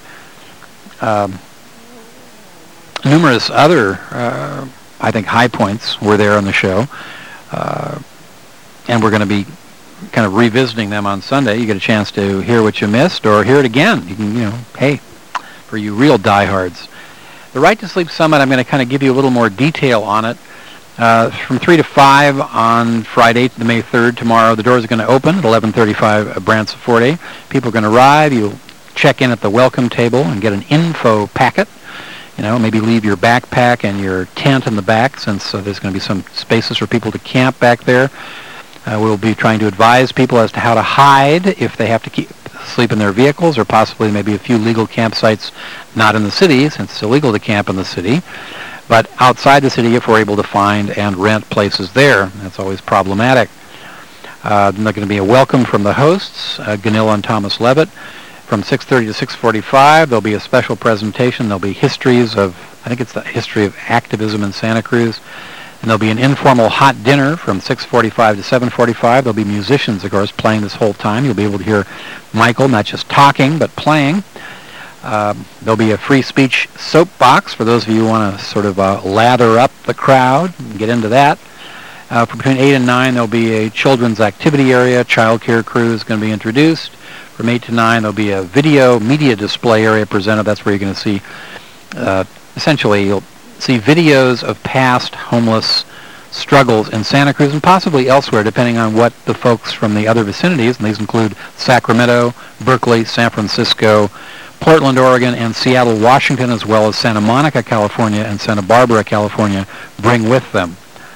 numerous other, I think, high points were there on the show. And we're going to be kind of revisiting them on Sunday. You get a chance to hear what you missed or hear it again. You can, hey, for you real diehards. The Right to Sleep Summit, I'm going to kind of give you a little more detail on it. From 3 to 5 on Friday, May 3rd, tomorrow, the doors are going to open at 1135 Branciforte. People are going to arrive. You'll check in at the welcome table and get an info packet. Maybe leave your backpack and your tent in the back, since there's going to be some spaces for people to camp back there. We'll be trying to advise people as to how to hide if they have to sleep in their vehicles, or possibly maybe a few legal campsites not in the city, since it's illegal to camp in the city, but outside the city if we're able to find and rent places there. That's always problematic. There's going to be a welcome from the hosts, Ganilla and Thomas Levitt. From 6:30 to 6:45, there'll be a special presentation. There'll be histories of, I think it's the history of activism in Santa Cruz. And there'll be an informal hot dinner from 6:45 to 7:45. There'll be musicians, of course, playing this whole time. You'll be able to hear Michael not just talking, but playing. There'll be a free speech soapbox for those of you who want to sort of lather up the crowd and get into that. From between 8 and 9, there'll be a children's activity area. Child care crew is going to be introduced. From 8 to 9, there'll be a video media display area presented. That's where you're going to see, essentially, you'll see videos of past homeless struggles in Santa Cruz and possibly elsewhere, depending on what the folks from the other vicinities, and these include Sacramento, Berkeley, San Francisco, Portland, Oregon, and Seattle, Washington, as well as Santa Monica, California, and Santa Barbara, California, bring with them.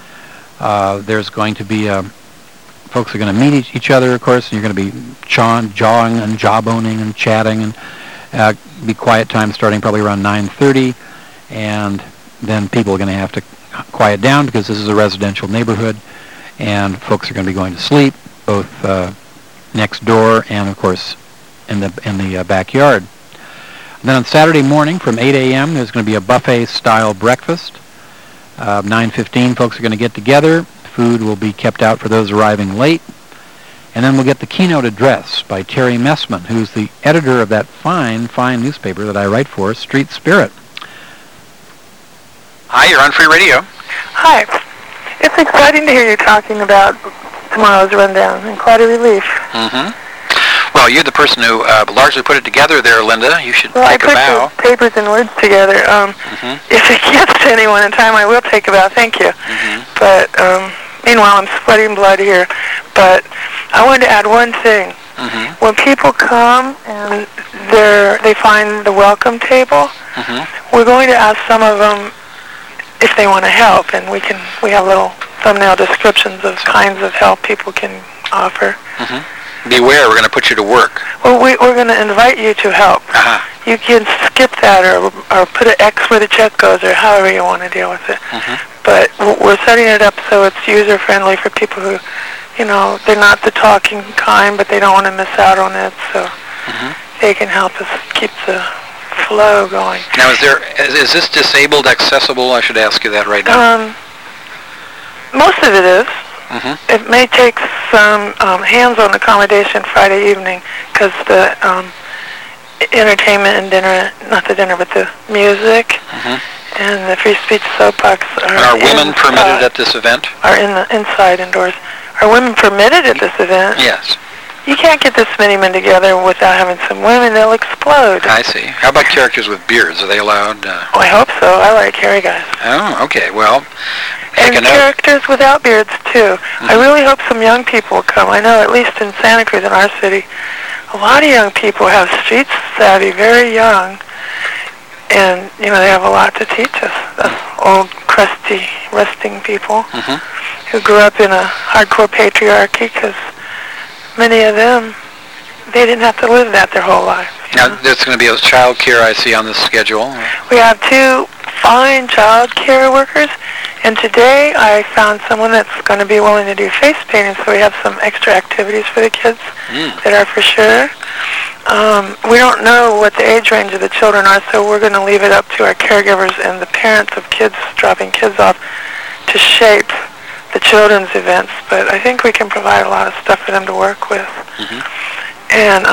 There's going to be, folks are going to meet each other, of course, and you're going to be jawing and jawboning and chatting, and be quiet time starting probably around 9:30, and then people are going to have to quiet down because this is a residential neighborhood, and folks are going to be going to sleep, both next door and, of course, in the backyard. And then on Saturday morning from 8 a.m., there's going to be a buffet-style breakfast. 9:15, folks are going to get together, food will be kept out for those arriving late. And then we'll get the keynote address by Terry Messman, who's the editor of that fine newspaper that I write for, Street Spirit. Hi, you're on Free Radio. Hi. It's exciting to hear you talking about tomorrow's rundown, and quite a relief. Mm-hmm. Well, you're the person who largely put it together there, Linda. You should Well, take a I bow. put the papers and words together. If it gets to anyone in time, I will take a bow. Thank you. But meanwhile, I'm sweating blood here. But I wanted to add one thing. When people come and they find the welcome table, we're going to ask some of them if they want to help, and we have little thumbnail descriptions of kinds of help people can offer. Beware, we're going to put you to work. Well, we're going to invite you to help. You can skip that or put an X where the check goes, or however you want to deal with it. But we're setting it up so it's user-friendly for people who, they're not the talking kind, but they don't want to miss out on it, so they can help us keep the flow going. Now, is this disabled accessible? I should ask you that right now. Most of it is. It may take some hands-on accommodation Friday evening because the entertainment and dinner, not the dinner, but the music and the free speech soapbox are women permitted at this event? Are inside indoors. Are women permitted at this event? Yes. You can't get this many men together without having some women. They'll explode. I see. How about characters with beards? Are they allowed? I hope so. I like hairy guys. Oh, okay. Well, and characters without beards, too. I really hope some young people come. I know, at least in Santa Cruz, in our city, a lot of young people have street savvy, very young. And, they have a lot to teach us. The old, crusty, rusting people who grew up in a hardcore patriarchy because many of them, they didn't have to live that their whole life. Now, there's going to be a child care I see on this schedule. We have 2 fine child care workers, and today I found someone that's going to be willing to do face painting, so we have some extra activities for the kids that are for sure. We don't know what the age range of the children are, so we're going to leave it up to our caregivers and the parents of kids dropping kids off to shape the children's events, but I think we can provide a lot of stuff for them to work with. And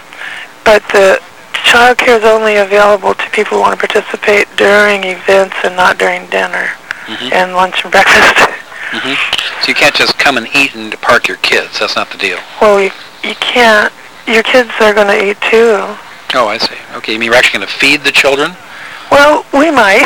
but the child care is only available to people who want to participate during events and not during dinner and lunch and breakfast. So you can't just come and eat and park your kids. That's not the deal. Well, you can't. Your kids are going to eat too. Oh, I see. Okay, you mean you're actually going to feed the children? Well, we might.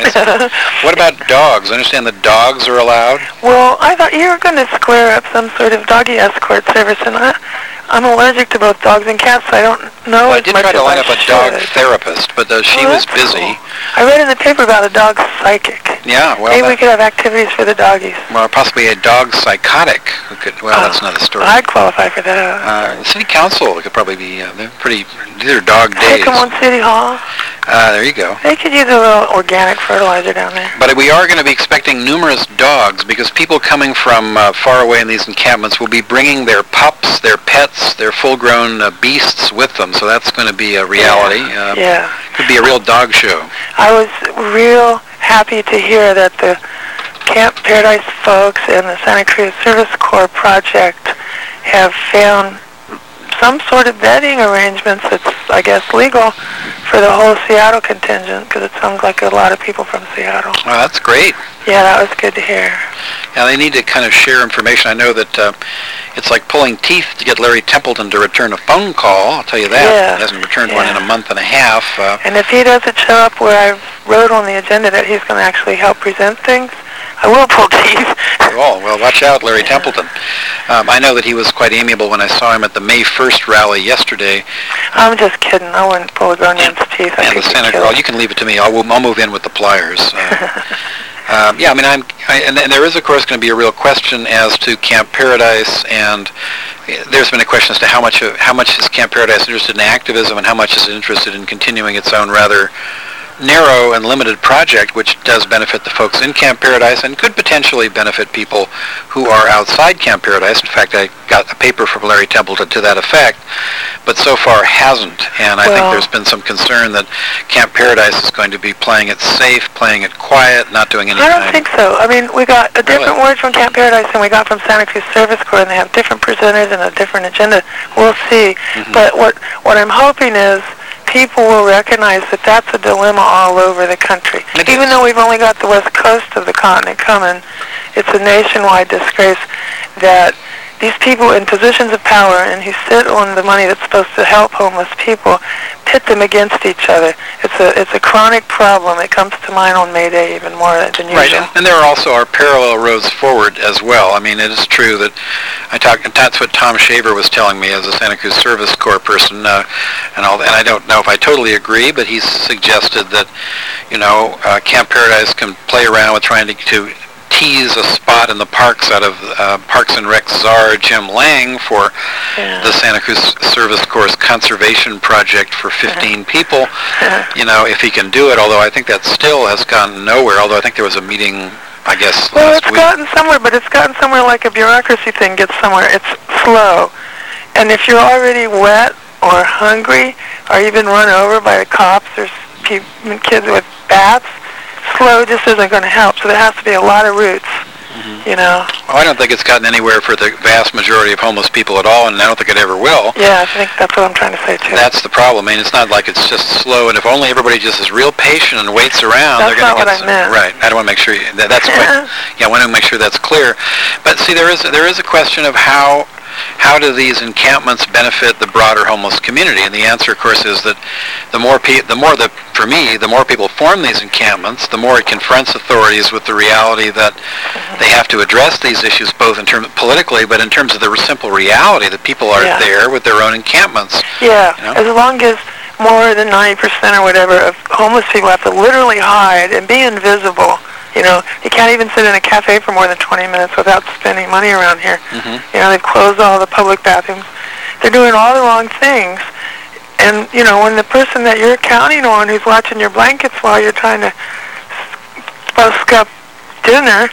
What about dogs? I understand the dogs are allowed? Well, I thought you were going to square up some sort of doggy escort service, and I'm allergic to both dogs and cats, so I don't know Well, I did try to line up a dog therapist, but she was busy. Cool. I read in the paper about a dog psychic. Yeah, well... Maybe we could have activities for the doggies. Well, possibly a dog psychotic who could... Well, that's another story. I'd qualify for that. The city council could probably be... they're pretty... These are dog days. Take them on City Hall. There you go. They could use a little organic fertilizer down there. But we are going to be expecting numerous dogs because people coming from far away in these encampments will be bringing their pups, their pets, their full-grown beasts with them. So that's going to be a reality. Yeah. Could be a real dog show. I was real happy to hear that the Camp Paradise folks and the Santa Cruz Service Corps project have found some sort of bedding arrangements that's, I guess, legal for the whole Seattle contingent, because it sounds like a lot of people from Seattle. Well, that's great. Yeah, that was good to hear. Yeah, they need to kind of share information. I know that it's like pulling teeth to get Larry Templeton to return a phone call. I'll tell you that. Yeah. He hasn't returned one in a month and a half. And if he doesn't show up where I wrote on the agenda that he's going to actually help present things, I will pull teeth. Oh, well, watch out, Larry Templeton. I know that he was quite amiable when I saw him at the May 1st rally yesterday. I'm just kidding. I wouldn't pull a grown man's teeth. And the Senator, you can leave it to me. I'll move in with the pliers. Yeah, I mean, and there is, of course, going to be a real question as to Camp Paradise, and there's been a question as to how much is Camp Paradise interested in activism and how much is it interested in continuing its own rather narrow and limited project, which does benefit the folks in Camp Paradise and could potentially benefit people who are outside Camp Paradise. In fact, I got a paper from Larry Templeton to that effect, but so far hasn't. And I think there's been some concern that Camp Paradise is going to be playing it safe, playing it quiet, not doing anything. I don't think so. I mean, we got a different word from Camp Paradise than we got from Santa Cruz Service Corps, and they have different presenters and a different agenda. We'll see. But what I'm hoping is people will recognize that that's a dilemma all over the country. Even though we've only got the west coast of the continent coming, it's a nationwide disgrace that these people in positions of power and who sit on the money that's supposed to help homeless people pit them against each other. It's a chronic problem. It comes to mind on May Day even more than usual. Right, and there are also our parallel roads forward as well. I mean, it is true that that's what Tom Shaver was telling me as a Santa Cruz Service Corps person, and I don't know if I totally agree, but he suggested that, Camp Paradise can play around with trying to tease a spot in the parks out of Parks and Rec czar Jim Lang for the Santa Cruz Service Corps conservation project for 15 people, if he can do it, although I think that still has gone nowhere, although I think there was a meeting, I guess, last week. Gotten somewhere, but it's gotten somewhere like a bureaucracy thing gets somewhere. It's slow. And if you're already wet or hungry or even run over by the cops or kids with bats, slow just isn't going to help, so there has to be a lot of roots, Well, I don't think it's gotten anywhere for the vast majority of homeless people at all, and I don't think it ever will. Yeah, I think that's what I'm trying to say, too. That's the problem. I mean, it's not like it's just slow, and if only everybody just is real patient and waits around, they're going to get... That's not what I meant. Right. I don't want to make sure... that's quite... I want to make sure that's clear. But see, there is a question of how do these encampments benefit the broader homeless community? And the answer, of course, is that the more people form these encampments, the more it confronts authorities with the reality that they have to address these issues both in terms of politically, but in terms of the simple reality that people are there with their own encampments. Yeah, as long as more than 90% or whatever of homeless people have to literally hide and be invisible. You can't even sit in a cafe for more than 20 minutes without spending money around here. They've closed all the public bathrooms. They're doing all the wrong things. And, when the person that you're counting on who's watching your blankets while you're trying to busk up dinner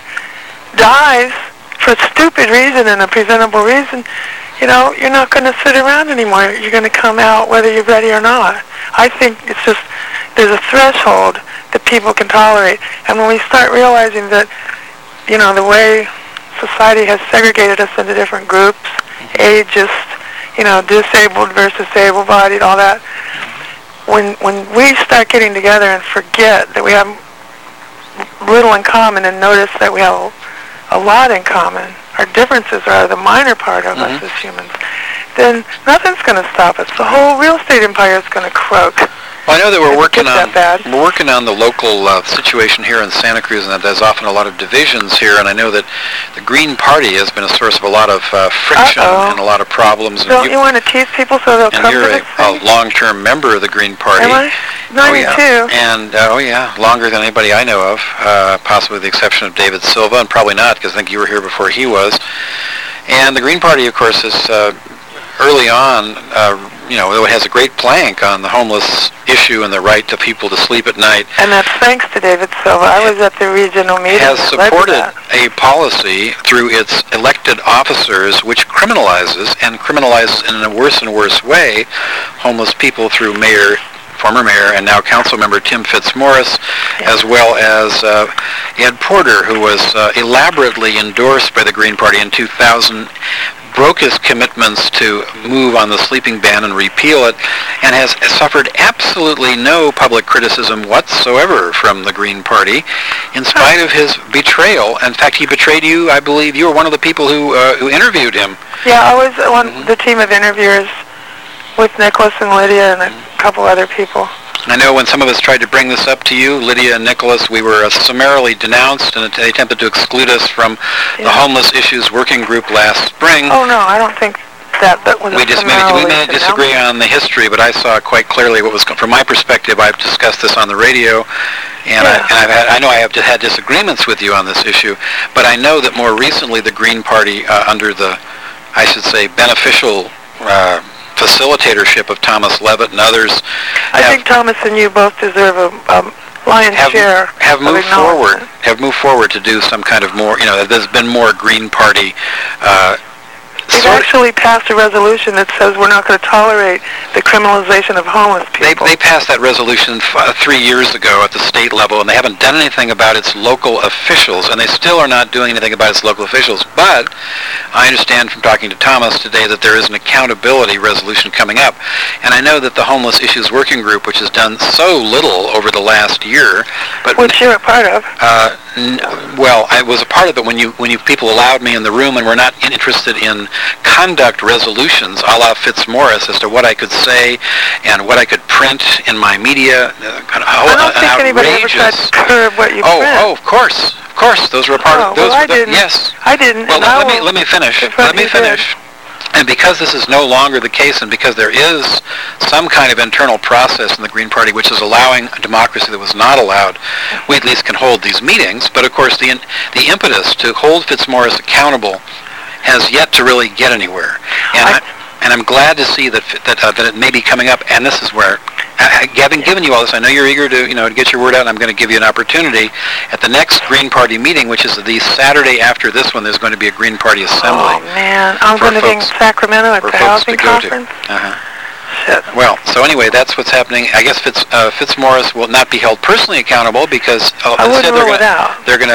dies for a stupid reason and a presentable reason, you're not going to sit around anymore. You're going to come out whether you're ready or not. I think it's just, there's a threshold that people can tolerate. And when we start realizing that, the way society has segregated us into different groups, ageist, disabled versus able-bodied, all that, when we start getting together and forget that we have little in common and notice that we have a lot in common, our differences are the minor part of us as humans, then nothing's going to stop us. The whole real estate empire is going to croak. Well, I know that we're working on the local situation here in Santa Cruz, and that there's often a lot of divisions here. And I know that the Green Party has been a source of a lot of friction and a lot of problems. Don't you want to tease people so they'll come to this thing? And you're a long-term member of the Green Party. Am I? 92. And longer than anybody I know of, possibly with the exception of David Silva, and probably not, because I think you were here before he was. And the Green Party, of course, is early on. It has a great plank on the homeless issue and the right to people to sleep at night. And that's thanks to David Silva. I was at the regional meeting. Has supported a policy through its elected officers which criminalizes in a worse and worse way homeless people through former mayor and now council member Tim Fitzmaurice, as well as Ed Porter, who was elaborately endorsed by the Green Party in 2000, broke his commitments to move on the sleeping ban and repeal it, and has suffered absolutely no public criticism whatsoever from the Green Party, in spite of his betrayal. In fact, he betrayed you. I believe you were one of the people who interviewed him. Yeah, I was on the team of interviewers with Nicholas and Lydia and a couple other people. I know when some of us tried to bring this up to you, Lydia and Nicholas, we were summarily denounced, and they attempted to exclude us from the Homeless Issues Working Group last spring. Oh, no, I don't think that was we may disagree on the history, but I saw quite clearly what was, from my perspective. I've discussed this on the radio, and I know I have had disagreements with you on this issue, but I know that more recently the Green Party, under the, I should say, beneficial facilitatorship of Thomas Levitt and others I think Thomas and you both deserve a lion's share have of moved forward. acknowledgement. Have moved forward to do some kind of more. There's been more Green Party. They've actually passed a resolution that says we're not going to tolerate the criminalization of homeless people. They passed that resolution 3 years ago at the state level, and they haven't done anything about its local officials, and they still are not doing anything about its local officials. But I understand from talking to Thomas today that there is an accountability resolution coming up, and I know that the Homeless Issues Working Group, which has done so little over the last year, but which you're a part of. well, I was a part of it when you people allowed me in the room and were not interested in conduct resolutions a la Fitzmaurice as to what I could say and what I could print in my media. I don't think anybody ever tried to curb what you print. Oh, of course. Those were a part of those. Well, I didn't. Yes. I didn't. Well, let me finish. Let me finish. And because this is no longer the case, and because there is some kind of internal process in the Green Party which is allowing a democracy that was not allowed, we at least can hold these meetings. But of course, the impetus to hold Fitzmaurice accountable has yet to really get anywhere. And I'm glad to see that it may be coming up. And this is where, having given you all this, I know you're eager to to get your word out. And I'm going to give you an opportunity at the next Green Party meeting, which is the Saturday after this one. There's going to be a Green Party assembly. Oh man, I'm going to be in Sacramento at the housing conference. Shit. Well, so anyway, that's what's happening. I guess Fitzmaurice will not be held personally accountable because I wouldn't rule it out. They're going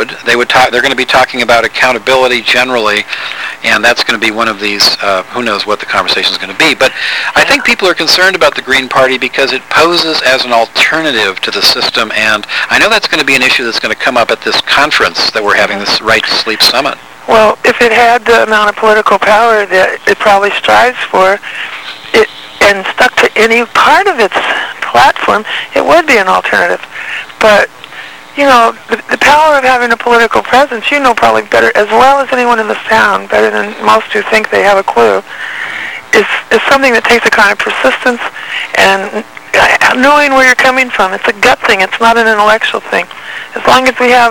to be talking about accountability generally, and that's going to be one of these. Who knows what the conversation is going to be? But I think people are concerned about the Green Party because it poses as an alternative to the system, and I know that's going to be an issue that's going to come up at this conference that we're having, this Right to Sleep Summit. Well, if it had the amount of political power that it probably strives for, and stuck to any part of its platform, it would be an alternative. But, the power of having a political presence, probably better, as well as anyone in the town, better than most who think they have a clue, is something that takes a kind of persistence and knowing where you're coming from. It's a gut thing. It's not an intellectual thing. As long as we have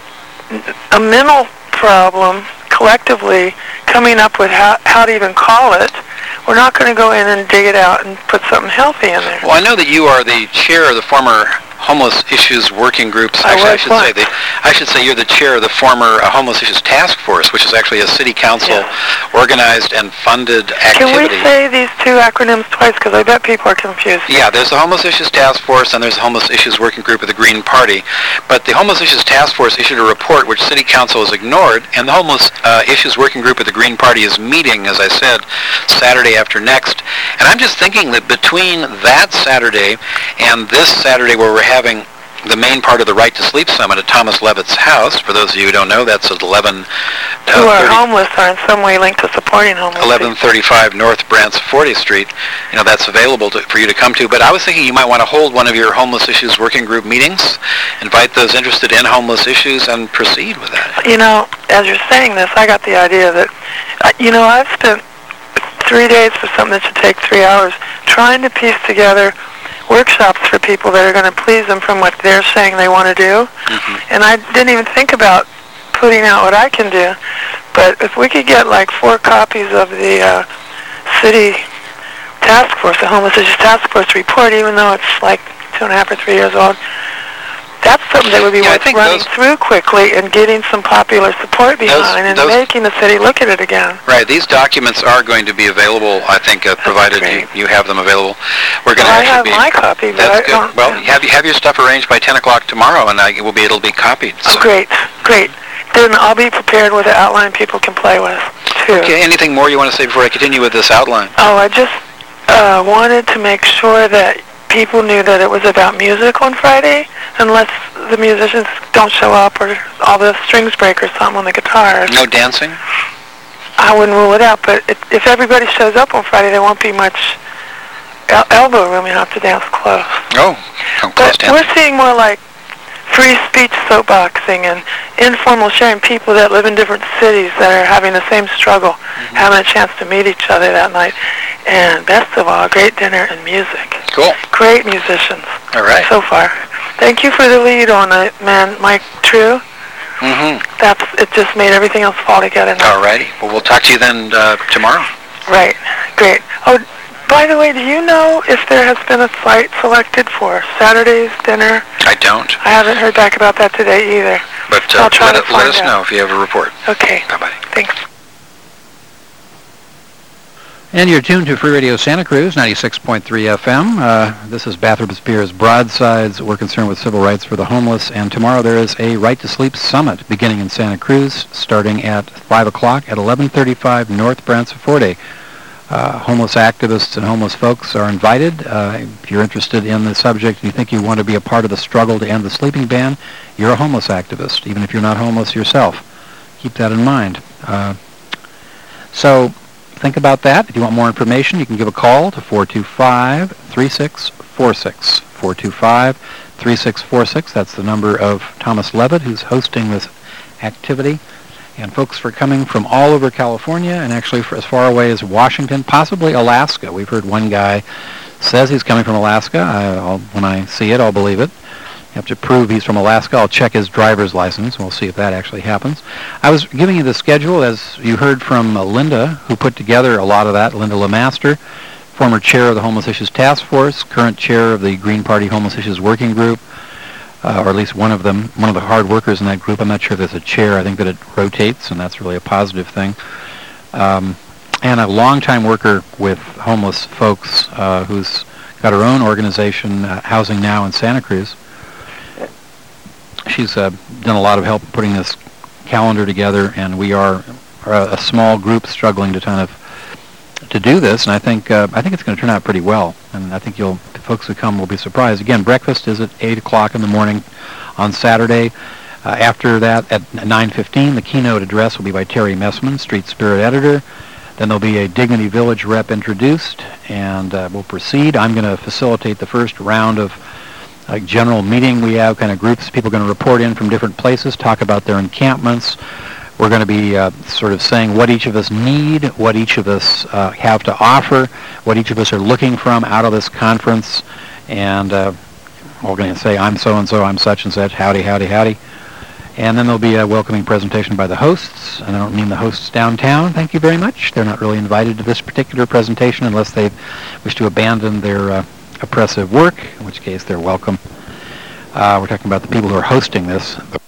a mental problem collectively coming up with how to even call it, we're not going to go in and dig it out and put something healthy in there. Well, I know that you are the chair of the former Homeless Issues Working Groups. Actually, I should say you're the chair of the former Homeless Issues Task Force, which is actually a city council organized and funded activity. Can we say these two acronyms twice? Because I bet people are confused. Yeah, there's the Homeless Issues Task Force and there's the Homeless Issues Working Group of the Green Party. But the Homeless Issues Task Force issued a report which city council has ignored, and the Homeless Issues Working Group of the Green Party is meeting, as I said, Saturday after next. And I'm just thinking that between that Saturday and this Saturday where we're having the main part of the Right to Sleep Summit at Thomas Levitt's house, for those of you who don't know, that's at 11... who are homeless are in some way linked to supporting homeless 1135 North Brant's 40th Street. That's available for you to come to. But I was thinking you might want to hold one of your Homeless Issues Working Group meetings, invite those interested in homeless issues, and proceed with that. As you're saying this, I got the idea that, I've spent 3 days for something that should take 3 hours trying to piece together workshops for people that are going to please them from what they're saying they want to do. And I didn't even think about putting out what I can do. But if we could get like 4 copies of the city task force, the Homeless Issues Task Force report, even though it's like 2.5 or 3 years old, that's something that would be worth running through quickly and getting some popular support behind and making the city look at it again. Right. These documents are going to be available, I think, provided you have them available. We're going to I have my copy. That's good. Well, have your stuff arranged by 10 o'clock tomorrow, and it'll be copied. So. Oh, great. Then I'll be prepared with an outline people can play with, too. Okay. Anything more you want to say before I continue with this outline? Oh, I just wanted to make sure that people knew that it was about music on Friday, unless the musicians don't show up or all the strings break or something on the guitar. No dancing? I wouldn't rule it out, but if everybody shows up on Friday, there won't be much elbow room. You have to dance close. Oh, close dancing. We're seeing more like free speech soapboxing and informal sharing, people that live in different cities that are having the same struggle, having a chance to meet each other that night. And best of all, great dinner and music. Cool. Great musicians. All right. So far. Thank you for the lead on it, man, Mike True. It just made everything else fall together now. All righty. Well, we'll talk to you then tomorrow. Right. Great. Oh, by the way, do you know if there has been a site selected for Saturday's dinner? I don't, I haven't heard back about that today either. but I'll try to let find us out. know if you have a report. Okay. Bye-bye. Thanks. And you're tuned to Free Radio Santa Cruz, 96.3 FM. This is Bathurst Spears Broadsides. We're concerned with civil rights for the homeless. And tomorrow there is a Right to Sleep Summit beginning in Santa Cruz, starting at 5 o'clock at 1135 North Branciforte. Homeless activists and homeless folks are invited. If you're interested in the subject and you think you want to be a part of the struggle to end the sleeping ban, you're a homeless activist, even if you're not homeless yourself. Keep that in mind. So think about that. If you want more information, you can give a call to 425-3646. 425-3646. That's the number of Thomas Levitt, who's hosting this activity. And folks are coming from all over California and actually for as far away as Washington, possibly Alaska. We've heard one guy says he's coming from Alaska. When I see it, I'll believe it. You have to prove he's from Alaska. I'll check his driver's license. We'll see if that actually happens. I was giving you the schedule, as you heard from Linda, who put together a lot of that. Linda LeMaster, former chair of the Homeless Issues Task Force, current chair of the Green Party Homeless Issues Working Group, or at least one of the hard workers in that group. I'm not sure if there's a chair. I think that it rotates, and that's really a positive thing. And a longtime worker with homeless folks who's got her own organization, Housing Now in Santa Cruz. She's done a lot of help putting this calendar together, and we are a small group struggling to do this, and I think it's going to turn out pretty well, and I think the folks who come will be surprised. Again, breakfast is at 8 o'clock in the morning on Saturday. After that, at 9:15, the keynote address will be by Terry Messman, Street Spirit Editor. Then there'll be a Dignity Village rep introduced, and we'll proceed. I'm going to facilitate the first round of a general meeting. We have kind of groups, people are going to report in from different places, talk about their encampments. We're going to be sort of saying what each of us need, what each of us have to offer, what each of us are looking from out of this conference. And we're going to say, I'm so-and-so, I'm such and such, howdy, howdy, howdy. And then there'll be a welcoming presentation by the hosts. And I don't mean the hosts downtown, thank you very much. They're not really invited to this particular presentation unless they wish to abandon their oppressive work, in which case they're welcome. We're talking about the people who are hosting this.